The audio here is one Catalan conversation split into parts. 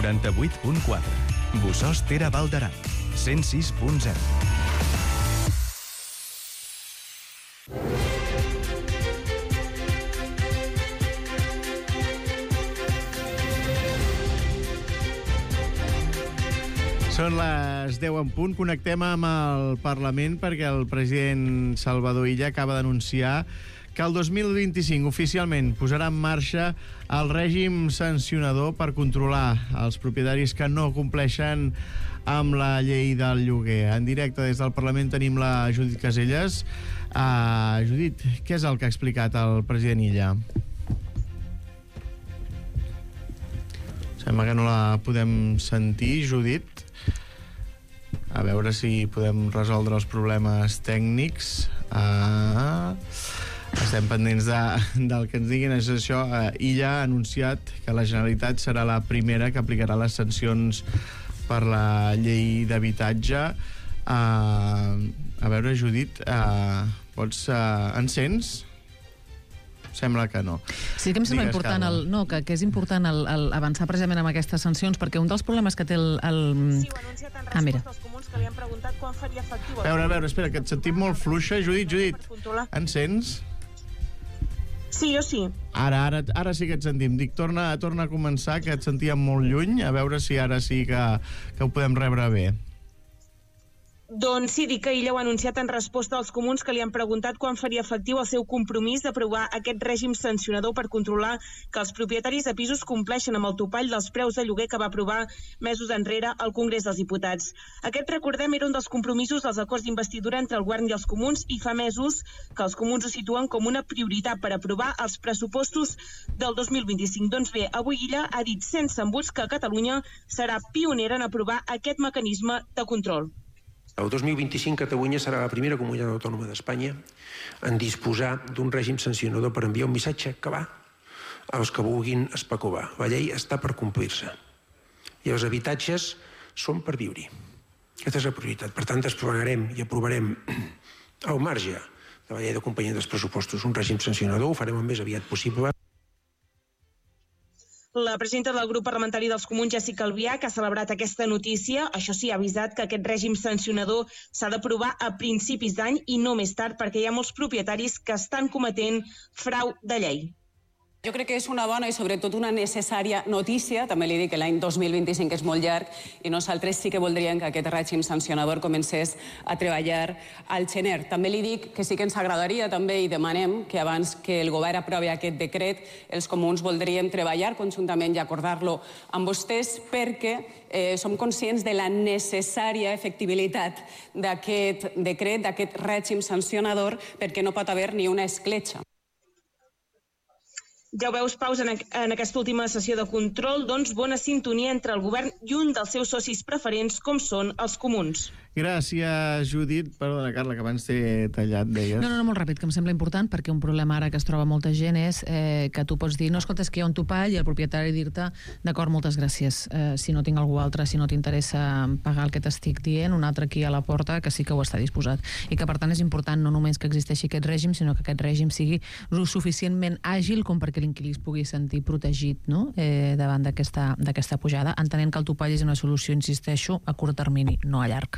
98.4. Bussós Ter a Val d'Aran, 106.0. Són les 10 en punt. Connectem amb el Parlament perquè el president Salvador Illa acaba d'anunciar que el 2025 oficialment posarà en marxa el règim sancionador per controlar els propietaris que no compleixen amb la llei del lloguer. En directe des del Parlament tenim la Judit Caselles. Judit, què és el que ha explicat el president Illa? Sembla que no la podem sentir, Judit. A veure si podem resoldre els problemes tècnics. Estem pendents del que ens diguin. És això, Illa ha anunciat que la Generalitat serà la primera que aplicarà les sancions per la llei d'habitatge. A veure, Judit, ens sents? Sembla que no. Sí que em sembla important que és important avançar precisament amb aquestes sancions, perquè un dels problemes que té el... Sí, ho ha anunciat en resposta als comuns que li han preguntat quan faria efectiu... A veure, espera, que et sentim molt fluixa. Judit, ens sents? Sí, jo sí. Ara sí que et sentim. Dic, torna a començar, que et sentíem molt lluny, a veure si ara sí que ho podem rebre bé. Doncs sí, dic que Illa ho ha anunciat en resposta als comuns que li han preguntat quan faria efectiu el seu compromís d'aprovar aquest règim sancionador per controlar que els propietaris de pisos compleixen amb el topall dels preus de lloguer que va aprovar mesos enrere al Congrés dels Diputats. Aquest, recordem, era un dels compromisos dels acords d'investidura entre el govern i els comuns i fa mesos que els comuns ho situen com una prioritat per aprovar els pressupostos del 2025. Doncs bé, avui Illa ha dit sense embuts que Catalunya serà pionera en aprovar aquest mecanisme de control. El 2025 Catalunya serà la primera comunitat autònoma d'Espanya en disposar d'un règim sancionador per enviar un missatge que va als que vulguin especular. La llei està per complir-se i els habitatges són per viure-hi. Aquesta és la prioritat. Per tant, desplegarem i aprovarem al marge de la llei d'acompanyament dels pressupostos un règim sancionador. Ho farem el més aviat possible. La presidenta del grup parlamentari dels Comuns, Jessica Albiach, ha celebrat aquesta notícia. Això sí, ha avisat que aquest règim sancionador s'ha d'aprovar a principis d'any i no més tard, perquè hi ha molts propietaris que estan cometent frau de llei. Jo crec que és una bona i sobretot una necessària notícia. També li dic que l'any 2025 és molt llarg i nosaltres sí que voldríem que aquest règim sancionador comencés a treballar al gener. També li dic que sí que ens agradaria també i demanem que abans que el govern aprovi aquest decret els comuns voldríem treballar conjuntament i acordar-lo amb vostès perquè som conscients de la necessària efectivitat d'aquest decret, d'aquest règim sancionador, perquè no pot haver ni una escletxa. Ja ho veus, Paus, en aquesta última sessió de control, doncs bona sintonia entre el govern i un dels seus socis preferents, com són els comuns. Gràcies, Judit. Perdona, Carla, que abans t'he tallat, deies. No, molt ràpid, que em sembla important, perquè un problema ara que es troba molta gent és que tu pots dir, no, escolta, és que hi ha un topall, i el propietari dir-te, d'acord, moltes gràcies, si no tinc algú altre, si no t'interessa pagar el que t'estic dient, un altre aquí a la porta que sí que ho està disposat. I que, per tant, és important no només que existeixi aquest règim, sinó que aquest règim sigui suficientment àgil com perquè l'inquilí es pugui sentir protegit, no?, davant d'aquesta pujada, entenent que el topall és una solució, insisteixo, a curt termini, no a llarg.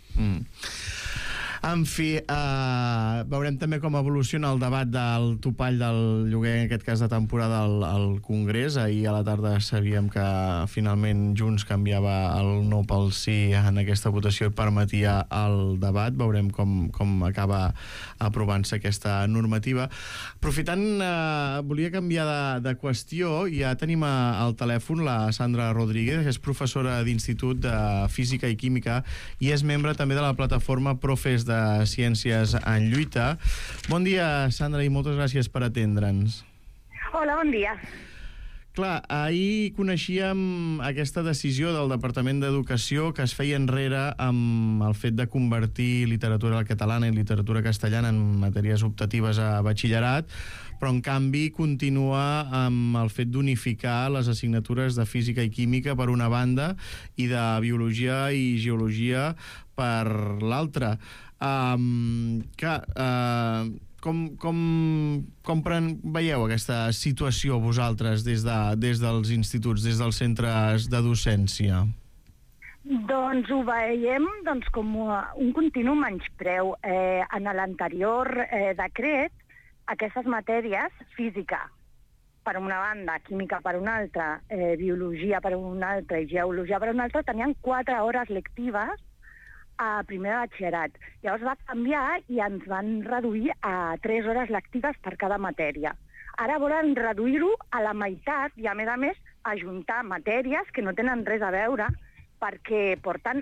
En fi, veurem també com evoluciona el debat del topall del lloguer, en aquest cas de temporada, al Congrés. Ahir a la tarda sabíem que finalment Junts canviava el no pel sí en aquesta votació i permetia el debat. Veurem com acaba aprovant-se aquesta normativa. Aprofitant, volia canviar de qüestió. Ja tenim al telèfon la Sandra Rodríguez, que és professora d'Institut de Física i Química i és membre també de la plataforma Profes de Ciències en Lluita. Bon dia, Sandra, i moltes gràcies per atendre'ns. Hola, bon dia. Clar, ahir coneixíem aquesta decisió del Departament d'Educació que es feia enrere amb el fet de convertir literatura catalana i literatura castellana en matèries optatives a batxillerat, però en canvi continua amb el fet d'unificar les assignatures de física i química per una banda i de biologia i geologia per l'altra. com veieu aquesta situació vosaltres des dels instituts, des dels centres de docència? Doncs ho veiem com un continu menyspreu. En l'anterior decret, aquestes matèries, física per una banda, química per una altra, biologia per una altra i geologia per una altra, tenien 4 hores lectives a primer de batxillerat. Llavors va canviar i ens van reduir a 3 hores lectives per cada matèria. Ara volen reduir-ho a la meitat i, a més, ajuntar matèries que no tenen res a veure perquè porten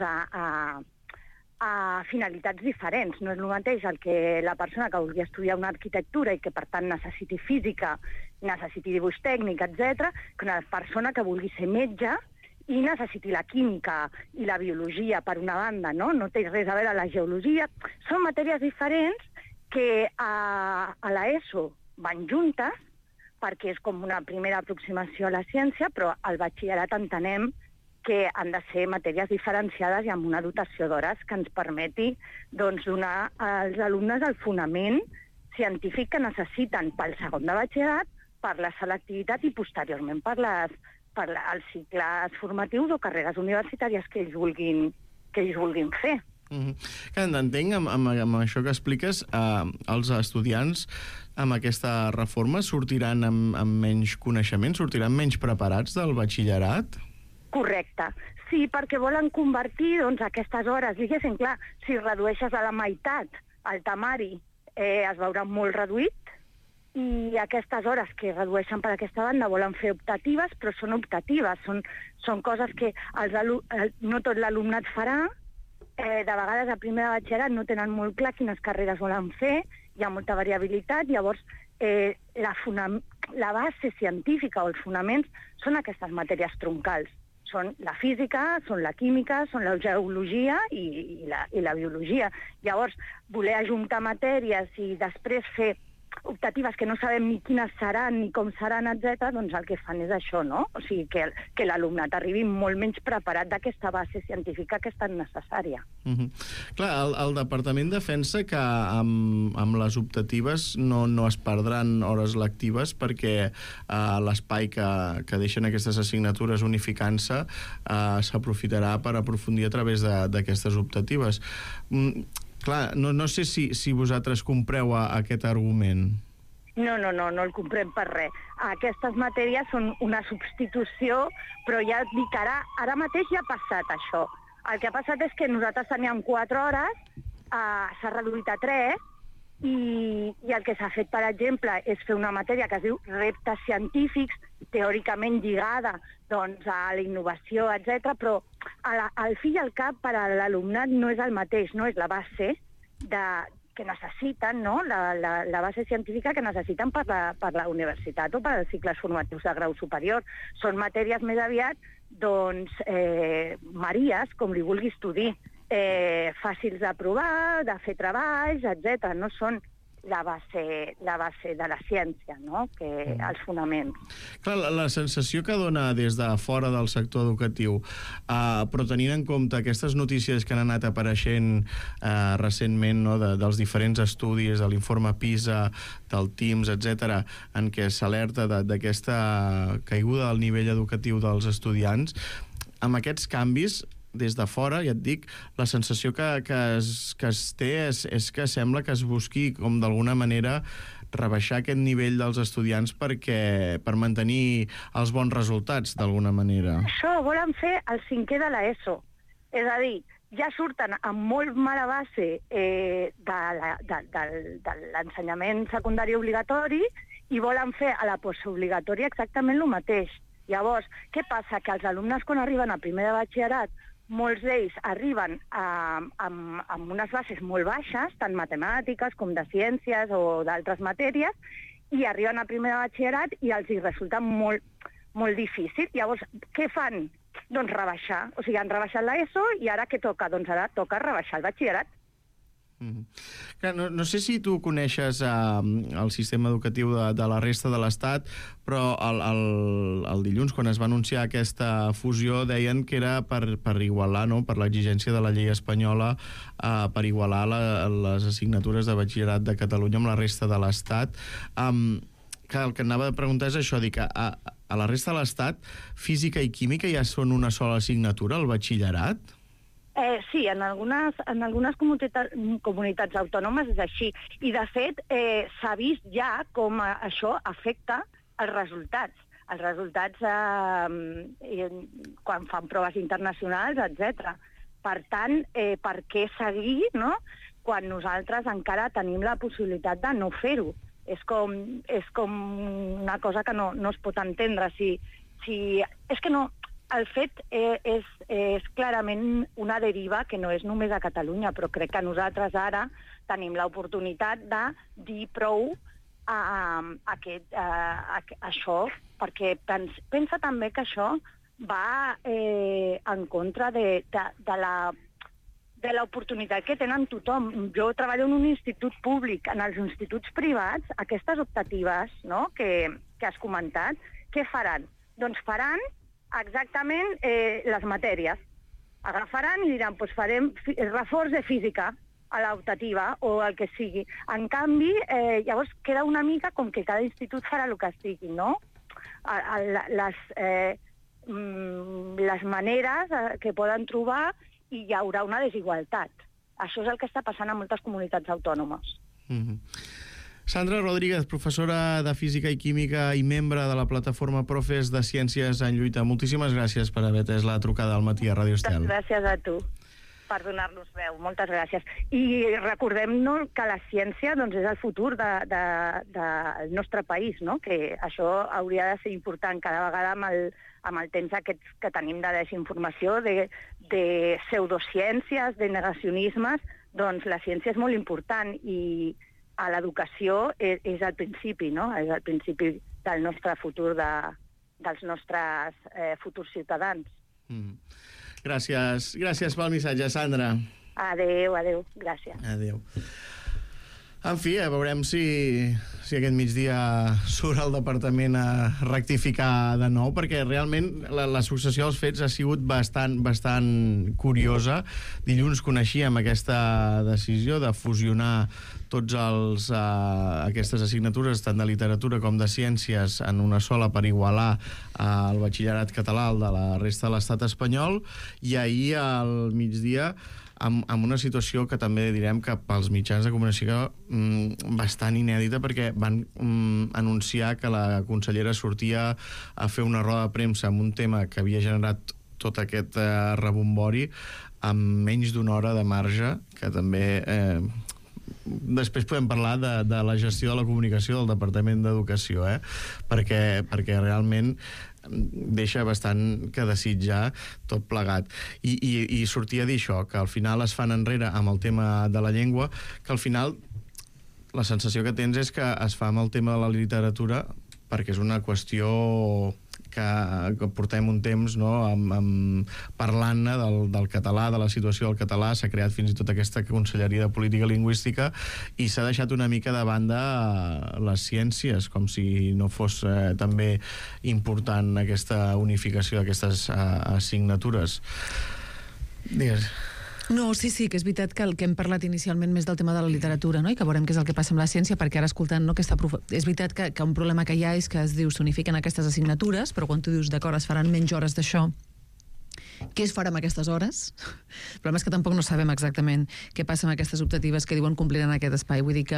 a finalitats diferents. No és el mateix el que la persona que vulgui estudiar una arquitectura i que, per tant, necessiti física, necessiti dibuix tècnic, etc., que una persona que vulgui ser metge i necessiti la química i la biologia, per una banda, no? No té res a veure la geologia. Són matèries diferents que a l'ESO van juntes, perquè és com una primera aproximació a la ciència, però al batxillerat entenem que han de ser matèries diferenciades i amb una dotació d'hores que ens permeti donar als alumnes el fonament científic que necessiten pel segon de batxillerat, per la selectivitat i posteriorment per els cicles formatius o carreres universitàries que ells vulguin fer. Entenc, amb això que expliques, els estudiants amb aquesta reforma sortiran amb menys coneixement, sortiran menys preparats del batxillerat? Correcte. Sí, perquè volen convertir aquestes hores, diguéssim, clar, si redueixes a la meitat el temari es veurà molt reduït, i aquestes hores que redueixen per aquesta banda volen fer optatives, però són optatives, són coses que no tot l'alumnat farà. De vegades a primer de batxillerat no tenen molt clar quines carreres volen fer, hi ha molta variabilitat, llavors la base científica o els fonaments són aquestes matèries troncals. Són la física, són la química, són la geologia i la biologia. Llavors, voler ajuntar matèries i després fer optatives que no sabem ni quines seran ni com seran, etc., doncs el que fan és això, no? O sigui, que l'alumnat arribi molt menys preparat d'aquesta base científica que és tan necessària. Clar, el Departament defensa que amb les optatives no es perdran hores lectives perquè l'espai que deixen aquestes assignatures unificant-se s'aprofitarà per aprofundir a través d'aquestes optatives. Clar, no sé si vosaltres compreu aquest argument. No el comprem per res. Aquestes matèries són una substitució, però ja et dic, ara mateix ja ha passat això. El que ha passat és que nosaltres teníem 4 hores, s'ha reduït a 3, i el que s'ha fet, per exemple, és fer una matèria que es diu reptes científics, teòricament lligada a la innovació, etc., però al fi i al cap per a l'alumnat no és el mateix, no és la base que necessiten, no? La base científica que necessiten per la universitat o per als cicles formatius de grau superior. Són matèries més aviat, maries, com li vulguis tu dir, fàcils d'aprovar, de fer treballs, etc. No són la base de la ciència, no? Que els fonaments. Clar, la sensació que dona des de fora del sector educatiu, però tenint en compte aquestes notícies que han anat apareixent recentment, no? Dels diferents estudis, de l'informe PISA, del TIMSS, etc., en què s'alerta d'aquesta caiguda del nivell educatiu dels estudiants, amb aquests canvis, des de fora, ja et dic, la sensació que es té és que sembla que es busqui, com d'alguna manera, rebaixar aquest nivell dels estudiants per mantenir els bons resultats, d'alguna manera. Això volen fer el 5è de l'ESO. És a dir, ja surten amb molt mala base de l'ensenyament secundari obligatori i volen fer a la postobligatòria exactament el mateix. Llavors, què passa? Que els alumnes, quan arriben a primer de batxillerat, molts d'ells arriben amb unes bases molt baixes, tant matemàtiques com de ciències o d'altres matèries, i arriben a primer de batxillerat i els hi resulta molt, molt difícil. Llavors, què fan? Doncs rebaixar. O sigui, han rebaixat l'ESO i ara què toca? Doncs ara toca rebaixar el batxillerat. No sé si tu coneixes el sistema educatiu de la resta de l'Estat, però el dilluns, quan es va anunciar aquesta fusió, deien que era per igualar, no?, per l'exigència de la llei espanyola, per igualar les assignatures de batxillerat de Catalunya amb la resta de l'Estat. Que el que anava a preguntar és això, dic, a la resta de l'Estat, física i química ja són una sola assignatura, el batxillerat? Sí, en algunes comunitats autònomes és així. I, de fet, s'ha vist ja com això afecta els resultats. Els resultats quan fan proves internacionals, etc. Per tant, per què seguir, no?, quan nosaltres encara tenim la possibilitat de no fer-ho? És com una cosa que no es pot entendre. És que no... El fet és clarament una deriva que no és només a Catalunya, però crec que nosaltres ara tenim l'oportunitat de dir prou a això, perquè pensa també que això va en contra de l'oportunitat que tenen tothom. Jo treballo en un institut públic. En els instituts privats, aquestes optatives, no?, que has comentat, què faran? Doncs faran exactament les matèries. Agafaran i diran, doncs farem reforç de física a l'optativa o el que sigui. En canvi, llavors queda una mica com que cada institut farà el que sigui, no? Les maneres que poden trobar, i hi haurà una desigualtat. Això és el que està passant a moltes comunitats autònomes. Sandra Rodríguez, professora de Física i Química i membre de la plataforma Profes de Ciències en Lluita. Moltíssimes gràcies per haver atès la trucada al matí a Ràdio Estel. Gràcies a tu per donar-nos veu. Moltes gràcies. I recordem-nos que la ciència és el futur del nostre país, no?, que això hauria de ser important cada vegada amb el temps aquests que tenim de desinformació, de pseudociències, de negacionismes. Doncs la ciència és molt important i a l'educació és el principi, no? És el principi del nostre futur, dels nostres futurs ciutadans. Gràcies pel missatge, Sandra. Adéu, gràcies. Adéu. En fi, veurem si aquest migdia surt el departament a rectificar de nou, perquè realment la successió dels fets ha sigut bastant curiosa. Dilluns coneixíem aquesta decisió de fusionar tots aquestes assignatures, tant de literatura com de ciències, en una sola per igualar el batxillerat català de la resta de l'estat espanyol, i ahir al migdia amb una situació que també direm que pels mitjans de comunicació bastant inèdita, perquè van anunciar que la consellera sortia a fer una roda de premsa amb un tema que havia generat tot aquest rebombori amb menys d'una hora de marge, que també... Després podem parlar de la gestió de la comunicació del Departament d'Educació, perquè realment deixa bastant que desitjar tot plegat. I sortia a dir això, que al final es fan enrere amb el tema de la llengua, que al final la sensació que tens és que es fa amb el tema de la literatura perquè és una qüestió que portem un temps, no, parlant-ne del català, de la situació del català. S'ha creat fins i tot aquesta Conselleria de Política Lingüística i s'ha deixat una mica de banda les ciències, com si no fos també important aquesta unificació d'aquestes assignatures. Digues. No, sí, que és veritat que el que hem parlat inicialment més del tema de la literatura, no?, i que veurem què és el que passa amb la ciència, perquè ara escoltant, no, és veritat que un problema que hi ha és que es diu s'unifiquen aquestes assignatures, però quan tu dius, d'acord, es faran menys hores d'això, què es farà amb aquestes hores? El problema és que tampoc no sabem exactament què passa amb aquestes optatives que diuen compliran aquest espai. Vull dir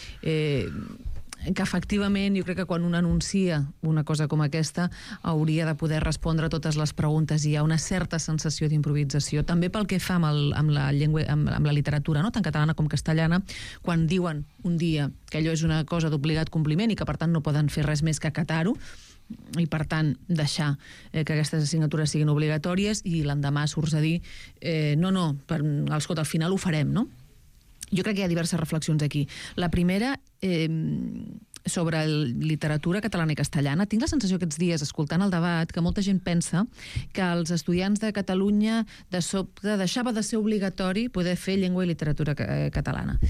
que efectivament jo crec que quan un anuncia una cosa com aquesta hauria de poder respondre a totes les preguntes. Hi ha una certa sensació d'improvisació, també pel que fa amb la llengua, amb la literatura, no?, tant catalana com castellana, quan diuen un dia que allò és una cosa d'obligat compliment i que per tant no poden fer res més que acatar-ho i per tant deixar que aquestes assignatures siguin obligatòries, i l'endemà surts a dir escolta, al final ho farem, no? jo crec que hi ha diverses reflexions aquí. La primera, sobre literatura catalana i castellana. Tinc la sensació aquests dies, escoltant el debat, que molta gent pensa que els estudiants de Catalunya de sobte deixava de ser obligatori poder fer llengua i literatura catalana.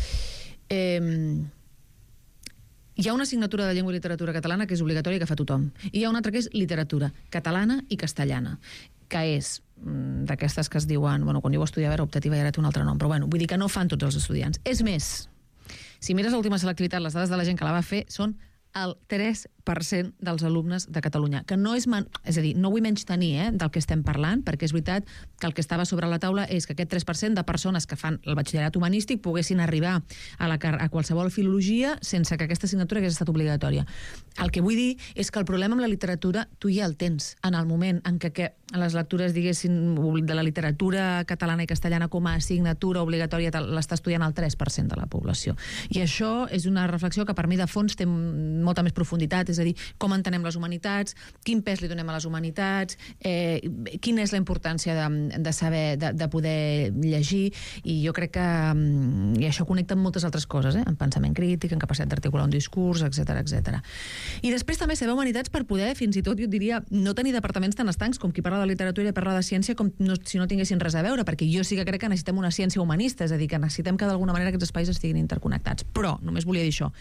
Hi ha una assignatura de llengua i literatura catalana que és obligatòria, que fa tothom. I hi ha una altra que és literatura catalana i castellana, que és d'aquestes que es diuen, bueno, quan jo ho estudiava era optativa i ara té un altre nom, però bueno, vull dir que no fan tots els estudiants. És més, si mires l'última selectivitat, les dades de la gent que la va fer són el 3% dels alumnes de Catalunya, que no és... És a dir, no vull menystenir del que estem parlant, perquè és veritat que el que estava sobre la taula és que aquest 3% de persones que fan el batxillerat humanístic poguessin arribar a qualsevol filologia sense que aquesta assignatura hagués estat obligatòria. El que vull dir és que el problema amb la literatura tu ja el tens en el moment en què les lectures, diguéssim, de la literatura catalana i castellana com a assignatura obligatòria l'està estudiant el 3% de la població. I això és una reflexió que per mi de fons té molta més profunditat, és a dir, com entenem les humanitats, quin pes li donem a les humanitats, quina és la importància de saber, de poder llegir, i jo crec que i això connecta amb moltes altres coses, en pensament crític, en capacitat d'articular un discurs, etc etc. I després també saber humanitats per poder, fins i tot, jo diria, no tenir departaments tan estancs com qui parla de literatura i parla de ciència com si no tinguessin res a veure, perquè jo sí que crec que necessitem una ciència humanista, és a dir, que necessitem que d'alguna manera aquests espais estiguin interconnectats. Però, només volia dir això,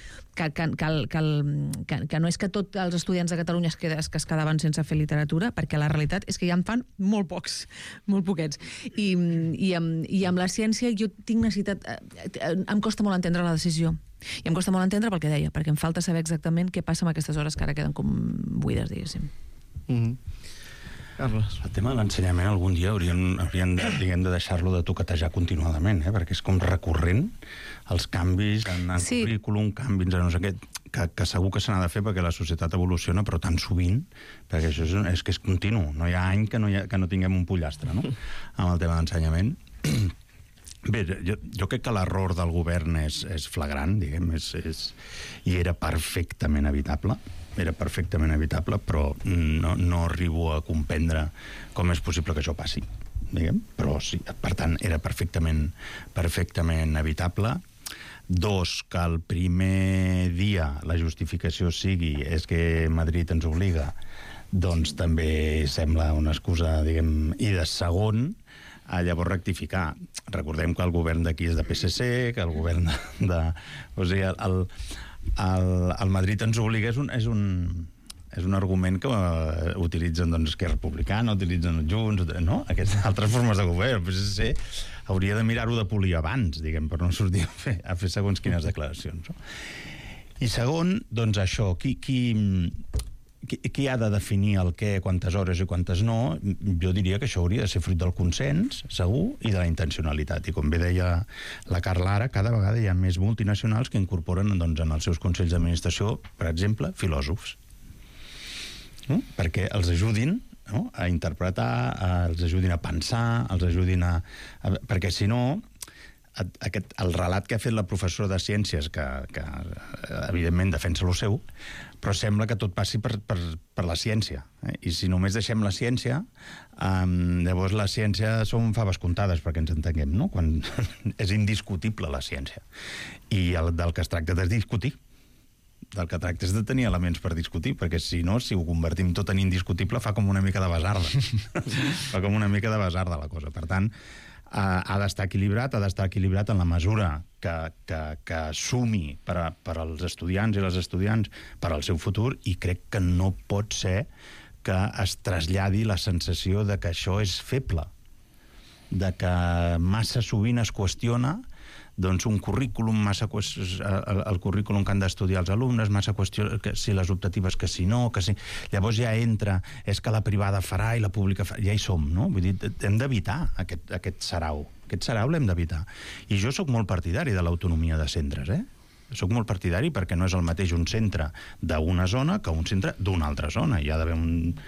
que no és que tots els estudiants de Catalunya es quedaven sense fer literatura, perquè la realitat és que ja en fan molt pocs, molt poquets. I amb la ciència jo tinc necessitat... Em costa molt entendre la decisió. I em costa molt entendre pel que deia, perquè em falta saber exactament què passa amb aquestes hores que ara queden com buides, diguéssim. Carles. El tema de l'ensenyament algun dia haurien de deixar-lo de toquetejar continuadament, perquè és com recurrent els canvis en currículum, canvis en no sé què, que segur que se n'ha de fer perquè la societat evoluciona, però tan sovint, perquè això és que és continu. No hi ha any que no tinguem un pollastre, no?, amb el tema d'ensenyament. Bé, jo crec que l'error del govern és flagrant, diguem, i era perfectament evitable, però no arribo a comprendre com és possible que això passi, diguem, però sí, per tant, era perfectament evitable. 2, que el primer dia la justificació sigui és que Madrid ens obliga, doncs també sembla una excusa, diguem, i de segon, llavors rectificar. Recordem que el govern d'aquí és de PSC, que el govern de... O sigui, el Madrid ens obliga és un argument que utilitzen Esquerra Republicana, utilitzen Junts, no? Aquestes altres formes de govern. El PSC hauria de mirar-ho de polir abans, diguem, per no sortir a fer segons quines declaracions. I segon, doncs això, qui ha de definir el què, quantes hores i quantes no? Jo diria que això hauria de ser fruit del consens, segur, i de la intencionalitat. I com bé deia la Carla ara, cada vegada hi ha més multinacionals que incorporen en els seus consells d'administració, per exemple, filòsofs. Perquè els ajudin a interpretar, els ajudin a pensar, els ajudin a... Perquè si no, el relat que ha fet la professora de Ciències, que evidentment defensa lo seu, però sembla que tot passi per la ciència. I si només deixem la ciència, llavors la ciència són faves comptades, perquè ens entenguem, no? Quan és indiscutible la ciència. I del que es tracta és discutir. Del que tracta és de tenir elements per discutir, perquè si no, si ho convertim tot en indiscutible, fa com una mica de basarda. Fa com una mica de basarda la cosa. Per tant, ha d'estar equilibrat en la mesura que sumi per als estudiants i les estudiants per al seu futur, i crec que no pot ser que es traslladi la sensació de que això és feble, de que massa sovint es qüestiona doncs un currículum, el currículum que han d'estudiar els alumnes, massa qüestió, si les optatives que si no, que si... Llavors ja entra, és que la privada farà i la pública farà, ja hi som, no? Vull dir, hem d'evitar aquest sarau. Aquest sarau l'hem d'evitar. I jo sóc molt partidari de l'autonomia de centres, Soc molt partidari perquè no és el mateix un centre d'una zona que un centre d'una altra zona. Hi ha d'haver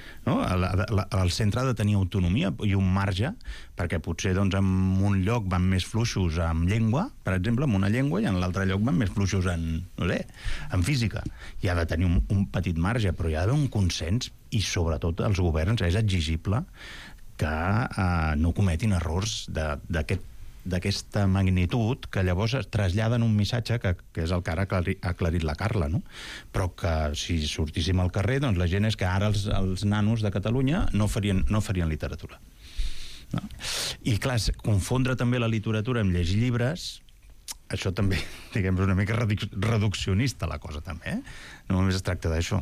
el centre ha de tenir autonomia i un marge, perquè potser en un lloc van més fluixos amb llengua, per exemple, en una llengua, i en l'altre lloc van més fluixos en física. Hi ha de tenir un petit marge, però hi ha d'haver un consens, i sobretot als governs és exigible que no cometin errors d'aquesta magnitud que llavors es traslladen un missatge que és el que ara ha aclarit la Carla, no? Però que si sortíssim al carrer, doncs la gent és que ara els nanos de Catalunya no farien literatura. No? I clar, confondre també la literatura amb llegir llibres, això també, diguem, és una mica reduccionista la cosa també, No només es tracta d'això.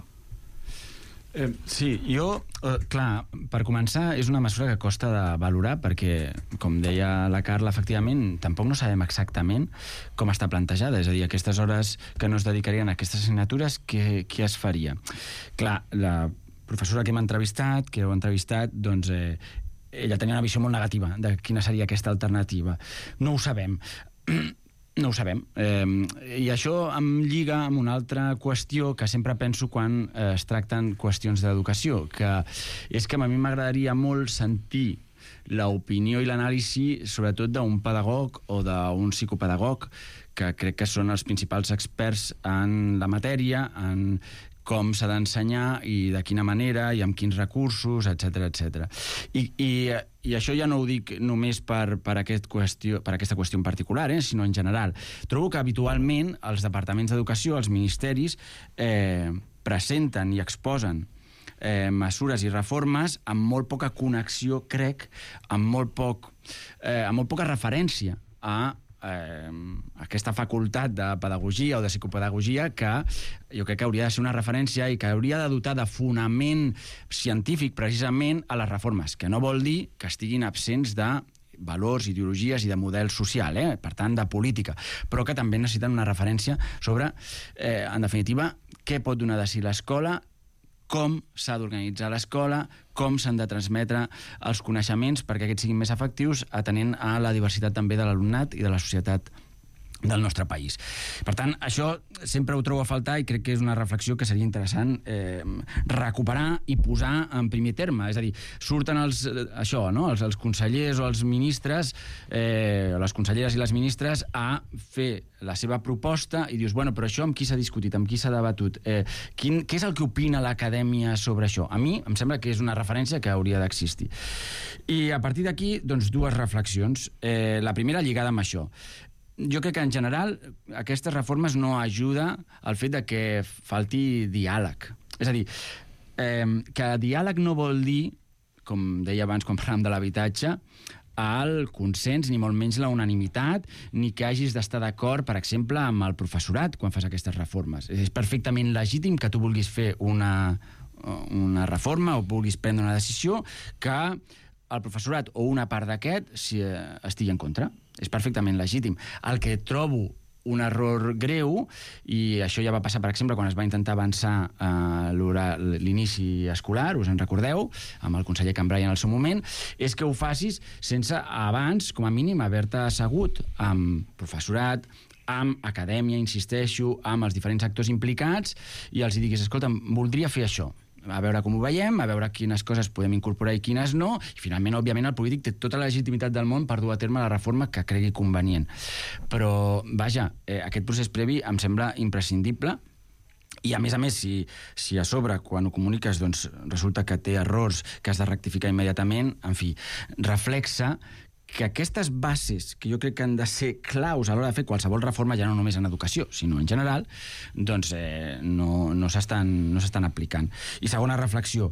Sí, jo, clar, per començar, és una mesura que costa de valorar perquè, com deia la Carla, efectivament, tampoc no sabem exactament com està plantejada, és a dir, aquestes hores que no es dedicarien a aquestes assignatures, què es faria? Clar, la professora que hem entrevistat, doncs ella tenia una visió molt negativa de quina seria aquesta alternativa. No ho sabem. No ho sabem. I això em lliga amb una altra qüestió que sempre penso quan es tracten qüestions d'educació, que és que a mi m'agradaria molt sentir l'opinió i l'anàlisi sobretot d'un pedagog o d'un psicopedagog, que crec que són els principals experts en la matèria, en com s'ha d'ensenyar i de quina manera i amb quins recursos, etc etc. I això ja no ho dic només per aquesta qüestió en particular, sinó en general. Trobo que habitualment els departaments d'educació, els ministeris, presenten i exposen mesures i reformes amb molt poca connexió, crec, amb molt poca referència a aquesta facultat de pedagogia o de psicopedagogia que jo crec que hauria de ser una referència i que hauria de dotar de fonament científic precisament a les reformes, que no vol dir que estiguin absents de valors, ideologies i de model social, per tant, de política, però que també necessiten una referència sobre, en definitiva, què pot donar de si l'escola, com s'ha d'organitzar l'escola, com s'han de transmetre els coneixements perquè aquests siguin més efectius, atenent a la diversitat també de l'alumnat i de la societat del nostre país. Per tant, això sempre ho trobo a faltar i crec que és una reflexió que seria interessant recuperar i posar en primer terme. És a dir, surten els consellers o els ministres, les conselleres i les ministres, a fer la seva proposta i dius, bueno, però això amb qui s'ha discutit, amb qui s'ha debatut? Què és el que opina l'acadèmia sobre això? A mi em sembla que és una referència que hauria d'existir. I a partir d'aquí, doncs, dues reflexions. La primera lligada amb això. Jo crec que, en general, aquestes reformes no ajuden al fet de que falti diàleg. És a dir, que diàleg no vol dir, com deia abans quan parlàvem de l'habitatge, el consens, ni molt menys la unanimitat, ni que hagis d'estar d'acord, per exemple, amb el professorat quan fas aquestes reformes. És perfectament legítim que tu vulguis fer una reforma o vulguis prendre una decisió que el professorat o una part d'aquest estigui en contra. És perfectament legítim. El que trobo un error greu, i això ja va passar, per exemple, quan es va intentar avançar l'inici escolar, us en recordeu, amb el conseller Cambray en el seu moment, és que ho facis sense abans, com a mínim, haver-te assegut amb professorat, amb acadèmia, insisteixo, amb els diferents actors implicats, i els diguis, escolta, voldria fer això, a veure com ho veiem, a veure quines coses podem incorporar i quines no, i finalment, òbviament, el polític té tota la legitimitat del món per dur a terme la reforma que cregui convenient. Però, vaja, aquest procés previ em sembla imprescindible, i a més, si a sobre, quan ho comuniques, doncs resulta que té errors que has de rectificar immediatament, en fi, reflexa que aquestes bases, que jo crec que han de ser claus a l'hora de fer qualsevol reforma, ja no només en educació, sinó en general, doncs no s'estan aplicant. I segona reflexió,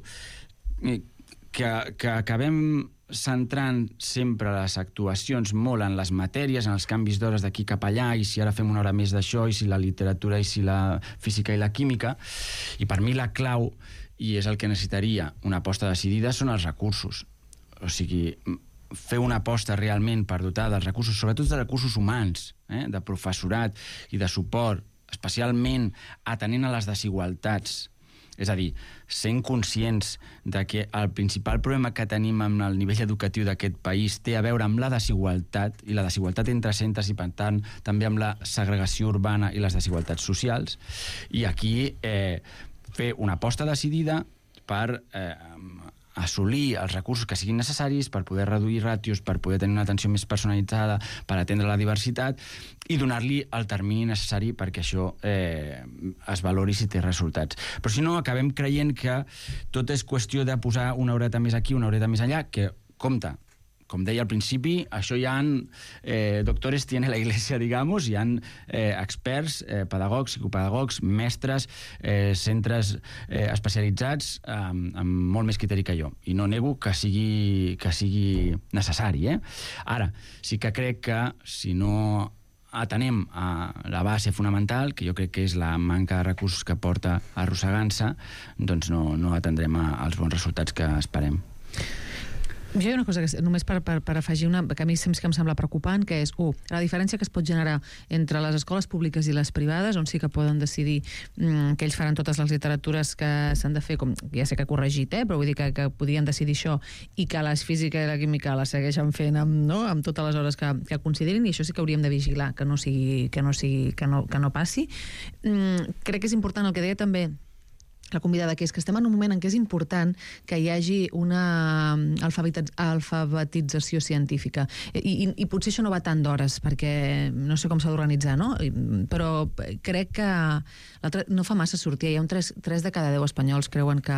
que acabem centrant sempre les actuacions molt en les matèries, en els canvis d'hores d'aquí cap allà, i si ara fem una hora més d'això, i si la literatura, i si la física i la química, i per mi la clau, i és el que necessitaria una aposta decidida, són els recursos. O sigui, fer una aposta realment per dotar dels recursos, sobretot de recursos humans, de professorat i de suport, especialment atenent a les desigualtats. És a dir, sent conscients de que el principal problema que tenim amb el nivell educatiu d'aquest país té a veure amb la desigualtat, i la desigualtat entre centres i, per tant, també amb la segregació urbana i les desigualtats socials, i aquí fer una aposta decidida per assolir els recursos que siguin necessaris per poder reduir ràtios, per poder tenir una atenció més personalitzada, per atendre la diversitat i donar-li el termini necessari perquè això es valori si té resultats. Però si no, acabem creient que tot és qüestió de posar una horeta més aquí, una horeta més allà, que, compte, com deia al principi, això hi ha doctores tiene la iglesia, digamos, hi ha experts, pedagogs, psicopedagogs, mestres, centres especialitzats amb molt més criteri que jo. I no nego que sigui necessari. Ara, sí que crec que si no atenem a la base fonamental, que jo crec que és la manca de recursos que porta arrossegant-se, doncs no atendrem als bons resultats que esperem. Jo hi ha una cosa que només per afegir que a mi sempre que em sembla preocupant, que és, la diferència que es pot generar entre les escoles públiques i les privades, on sí que poden decidir que ells faran totes les literatures que s'han de fer, com ja sé que ha corregit, però vull dir que podien decidir això, i que la física i la química la segueixen fent amb totes les hores que considerin, i això sí que hauríem de vigilar, que no passi. Crec que és important el que deia també la convidada, que és que estem en un moment en què és important que hi hagi una alfabetització científica. I potser això no va tant d'hores, perquè no sé com s'ha d'organitzar, no? Però crec que no fa massa sortir. Hi ha 3 de cada 10 espanyols creuen que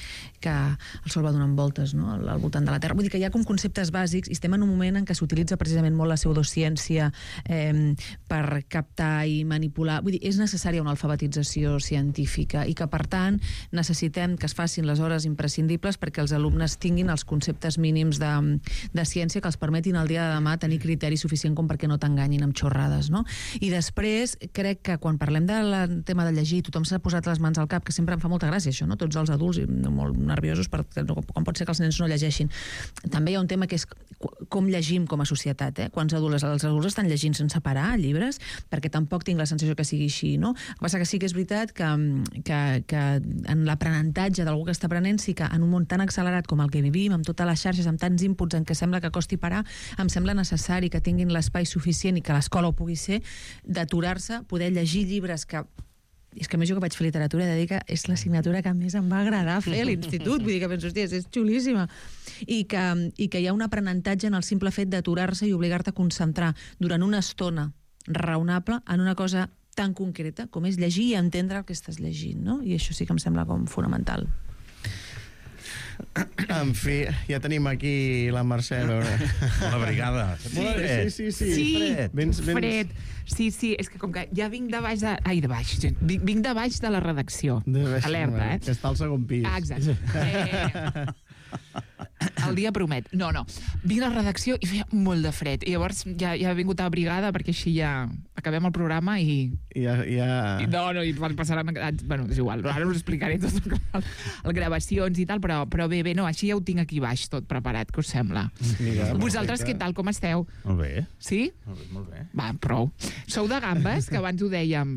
el Sol va donant voltes, no?, al voltant de la Terra. Vull dir que hi ha com conceptes bàsics i estem en un moment en què s'utilitza precisament molt la pseudociència per captar i manipular. Vull dir, és necessària una alfabetització científica i que, per tant, necessitem que es facin les hores imprescindibles perquè els alumnes tinguin els conceptes mínims de ciència que els permetin el dia de demà tenir criteri suficient com perquè no t'enganyin amb xorrades, no? I després, crec que quan parlem del tema de llegir, tothom s'ha posat les mans al cap, que sempre em fa molta gràcia això, no? Tots els adults molt nerviosos perquè com pot ser que els nens no llegeixin. També hi ha un tema que és com llegim com a societat, Quants adults? Els adults estan llegint sense parar llibres? Perquè tampoc tinc la sensació que sigui així, no? El que passa que sí que és veritat que en l'aprenentatge d'algú que està aprenent, sí que en un món tan accelerat com el que vivim, amb totes les xarxes, amb tants inputs en què sembla que costi parar, em sembla necessari que tinguin l'espai suficient i que l'escola ho pugui ser, d'aturar-se, poder llegir llibres que... És que a més jo que vaig fer literatura he de dir que és l'assignatura que més em va agradar fer a l'institut, vull dir que penso, hòstia, és xulíssima. I que hi ha un aprenentatge en el simple fet d'aturar-se i obligar-te a concentrar durant una estona raonable en una cosa tan concreta com és llegir i entendre el que estàs llegint, no? I això sí que em sembla com fonamental. En fi, ja tenim aquí la Mercè, a veure. La brigada. Sí. Fred. Sí, és que com que ja vinc de baix vinc de baix de la redacció. Alerta, que està al segon pis. Exacte. El dia promet. No. Vinc a la redacció i feia molt de fred. I llavors ja he vingut a la brigada perquè així ja acabem el programa i... I ens van passar... Bueno, és igual, ara us explicaré tot les gravacions i tal, però bé, no, així ja ho tinc aquí baix tot preparat, què us sembla? Vosaltres què tal, com esteu? Molt bé. Sí? Molt bé. Va, prou. Sou de gambes, que abans ho dèiem.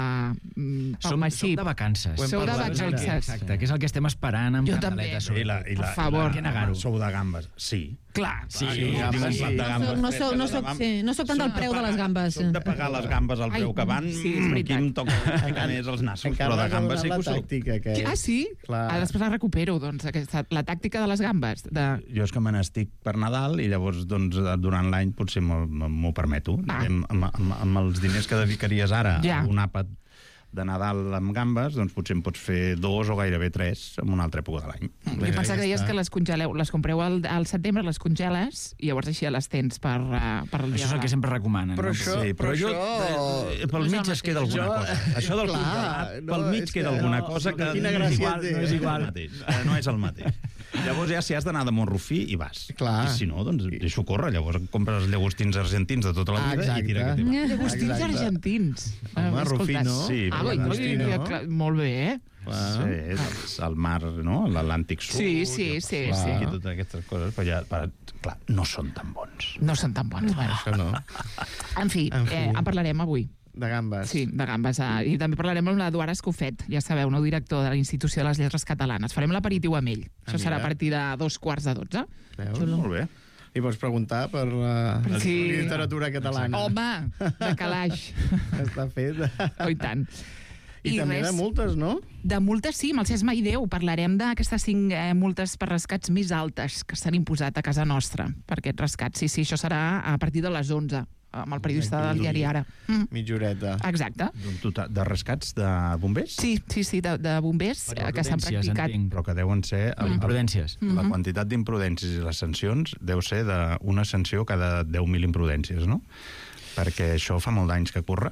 Som de vacances. Sou de vacances. Exacte, que és el que estem esperant amb candeleta. Per favor. Sou de gambes, sí. Clar. Sí, tinc un plat de gambes. No soc tant del preu de les gambes. Soc de pagar les gambes al preu que van, aquí em toca més els nassos, però de gambes sí que ho soc. Ah, sí? Després la recupero, doncs, la tàctica de les gambes. Jo és que me n'estic per Nadal i llavors durant l'any potser m'ho permeto. Amb els diners que dedicaries ara a un àpat de Nadal amb gambes, doncs potser en pots fer 2 o gairebé 3 en una altra època de l'any. Jo pensava que deies que les congeleu, les compreu al setembre, les congeles i llavors així les tens per el dia. Això és el que sempre recomanen. Però jo pel mig es queda alguna cosa. Això del congelat, pel mig queda alguna cosa que no és igual. No és el mateix. Llavors ja si has d'anar de Montrufí i vas. I si no, doncs deixo córrer. Llavors compres llagostins argentins de tota la vida i tira que t'hi va. Llagostins argentins. Home, Rufí, no? Sí, molt bé, Sí, el mar, no? L'Atlàntic Sud. Sí. I totes aquestes coses, però clar, no són tan bons. No són tan bons, això no. En fi, en parlarem avui. De gambes. Sí, de gambes. I també parlarem amb l'Eduard Escofet, ja sabeu, nou director de la Institució de les Lletres Catalanes. Farem l'aperitiu amb ell. Això serà a partir de 2:45. Molt bé. I pots preguntar per la literatura catalana. Home, de calaix. Està fet. Oh, i tant. I també de multes, no? De multes, sí, amb el Cesc Maideu. Parlarem d'aquestes 5 multes per rescats més altes que s'han imposat a casa nostra per aquest rescat. Sí, això serà a partir de les 11. amb el periodista del diari Ara. Mitja horeta. Exacte. De rescats de bombers? Sí, de bombers que s'han practicat. Però que deuen ser... Imprudències. La quantitat d'imprudències i les sancions deu ser d'una sanció cada 10.000 imprudències, no? Perquè això fa molt d'anys que corre,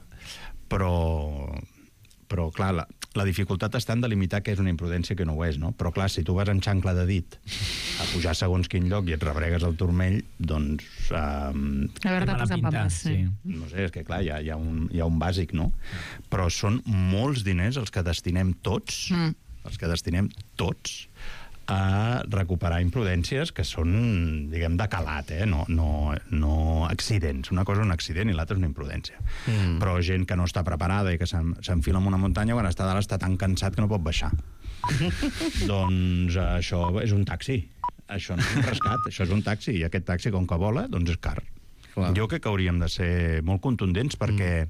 però clar, la dificultat està en delimitar què és una imprudència i què no ho és, no? Però clar, si tu vas en xancla de dit a pujar segons quin lloc i et rebregues el turmell, doncs... Haver-te posat papes, sí. No sé, és que clar, hi ha un bàsic, no? Però són molts diners els que destinem tots, a recuperar imprudències que són, diguem, de calat, no accidents. Una cosa és un accident i l'altra és una imprudència. Però gent que no està preparada i que s'enfila en una muntanya, quan està dalt està tan cansat que no pot baixar. Doncs això és un taxi. Això no és un rescat, això és un taxi. I aquest taxi, com que vola, doncs és car. Clar. Jo crec que hauríem de ser molt contundents perquè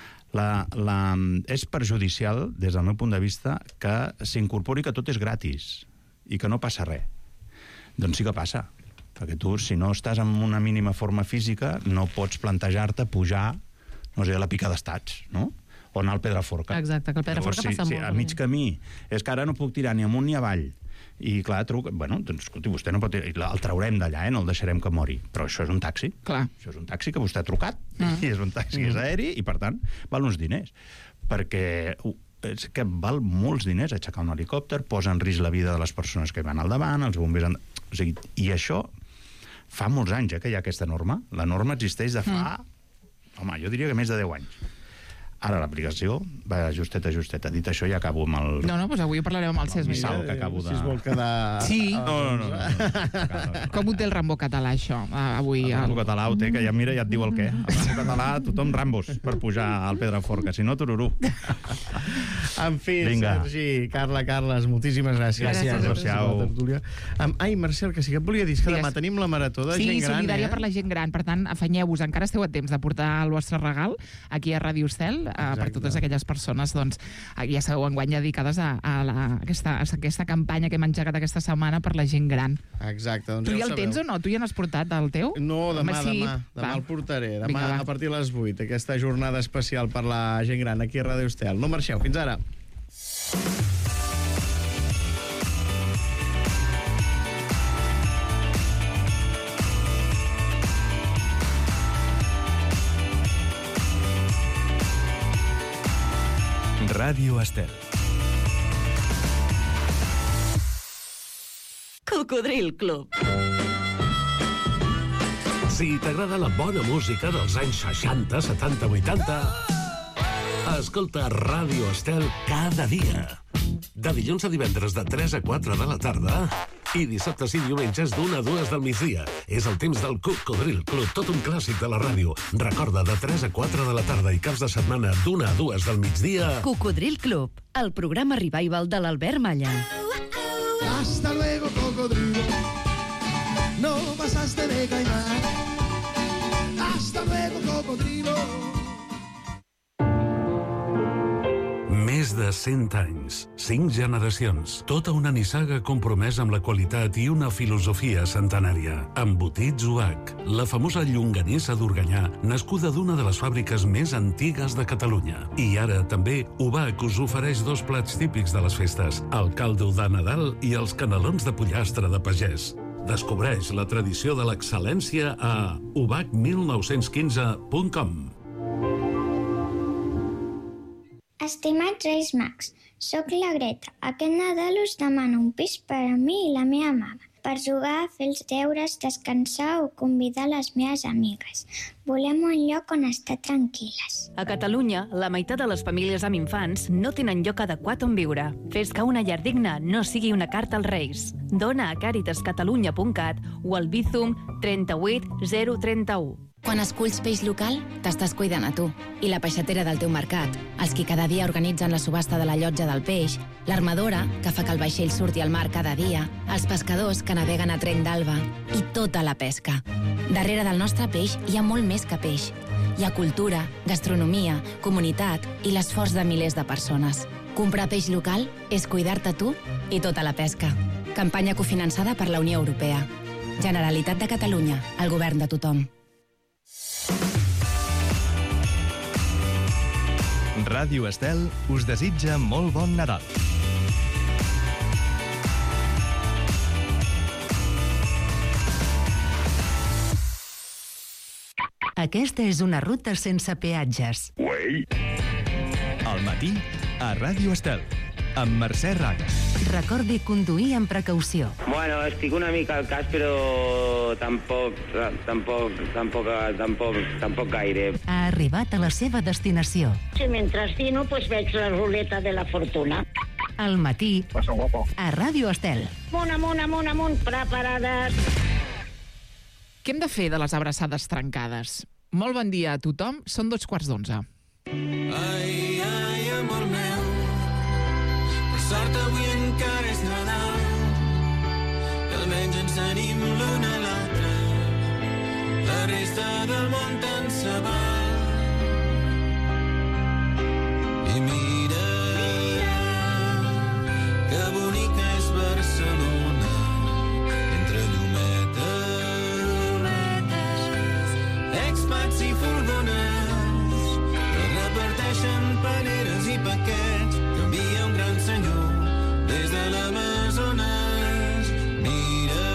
és perjudicial, des del meu punt de vista, que s'incorpori que tot és gratis i que no passa res. Doncs sí que passa, perquè tu, si no estàs en una mínima forma física, no pots plantejar-te pujar, no sé, a la Pica d'Estats, no? O anar al Pedraforca. Exacte, que el Pedraforca passa molt. A mig camí, és que ara no puc tirar ni amunt ni avall. I clar, doncs, escolti, vostè no pot tirar, el traurem d'allà, no el deixarem que mori. Però això és un taxi. Clar. Això és un taxi que vostè ha trucat, i és un taxi que és aeri, i per tant, val uns diners. Perquè és que val molts diners aixecar un helicòpter, posa en risc la vida de les persones que van al davant, els bombers... O sigui, i això fa molts anys que hi ha aquesta norma. La norma existeix de fa... Home, jo diria que més de 10 anys. Ara l'aplicació va justeta. Dit això, ja acabo amb el... No, doncs avui parlarem amb el Cesc Missal. Que acabo de... Si es vol quedar... Sí. No. Com ho té el Rambo català, això, avui? El Rambo català ho té, que ja mira, ja et diu el què. El Rambo català, tothom Rambos per pujar al Pedraforca, si no, tururú. En fi, vinga. Sergi, Carles, moltíssimes gràcies. Gràcies, Marcial. Ai, Marcel, que sí que et volia dir que demà tenim la marató de gent gran, solidària per la gent gran. Per tant, afanyeu-vos, encara esteu a temps de portar el vostre regal aquí a Ràdio Estel, per totes aquelles persones, doncs, ja sabeu, enguany dedicades a aquesta campanya que hem engegat aquesta setmana per la gent gran. Exacte. Doncs tu ja el tens o no? Tu ja n'has portat el teu? No, demà el portaré. Demà a partir de les 8, aquesta jornada especial per la gent gran aquí a Ràdio Estel. No marxeu, fins ara. Ràdio Estel. Cocodril Club. Si t'agrada la bona música dels anys 60, 70, 80, escolta Ràdio Estel cada dia. De dilluns a divendres de 3 a 4 de la tarda i dissabtes i diumenges d'1 a 2 del migdia. És el temps del Cocodril Club, tot un clàssic de la ràdio. Recorda, de 3 a 4 de la tarda i caps de setmana d'1 a 2 del migdia. Cocodril Club, el programa revival de l'Albert Malla. Hasta luego, cocodrilo. No pasaste de caimán. Hasta luego, cocodrilo. Més de 100 anys, 5 generacions, tota una nissaga compromesa amb la qualitat i una filosofia centenària. Embotits UH, la famosa llonganissa d'Organyà, nascuda d'una de les fàbriques més antigues de Catalunya. I ara també UH us ofereix 2 plats típics de les festes, el caldo de Nadal i els canelons de pollastre de pagès. Descobreix la tradició de l'excel·lència a ubach1915.com. Estimats Reis Mags, sóc la Greta. Aquest Nadal us demano un pis per a mi i la meva mama, per jugar, fer els deures, descansar o convidar les meves amigues. Volem un lloc on estar tranquil·les. A Catalunya, la meitat de les famílies amb infants no tenen lloc adequat on viure. Fes que una llar digna no sigui una carta als Reis. Dona a caritascatalunya.cat o al Bizum 38031. Quan esculls peix local, t'estàs cuidant a tu. I la peixatera del teu mercat, els qui cada dia organitzen la subhasta de la llotja del peix, l'armadora, que fa que el vaixell surti al mar cada dia, els pescadors que naveguen a trenc d'alba i tota la pesca. Darrere del nostre peix hi ha molt més que peix. Hi ha cultura, gastronomia, comunitat i l'esforç de milers de persones. Comprar peix local és cuidar-te tu i tota la pesca. Campanya cofinançada per la Unió Europea. Generalitat de Catalunya, el govern de tothom. Ràdio Estel us desitja molt bon Nadal. Aquesta és una ruta sense peatges. Al matí, a Ràdio Estel, amb Mercè Raga. Recordi conduir amb precaució. Bueno, estic una mica al cas, però tampoc gaire. Ha arribat a la seva destinació. Si mentre dino, pues veig la ruleta de la fortuna. Al matí, a Ràdio Estel. Amunt, preparades. Què hem de fer de les abraçades trencades? Molt bon dia a tothom, són 11:15. Ai, amor meu, per sort avui encara és Nadal, que almenys ens tenim l'un a l'altre, la resta del món tant se val. I mira, que bonica és Barcelona, entre expats i furgones que reparteixen paneres i paquets. Canvia un gran senyor des de l'Amazones. Mira,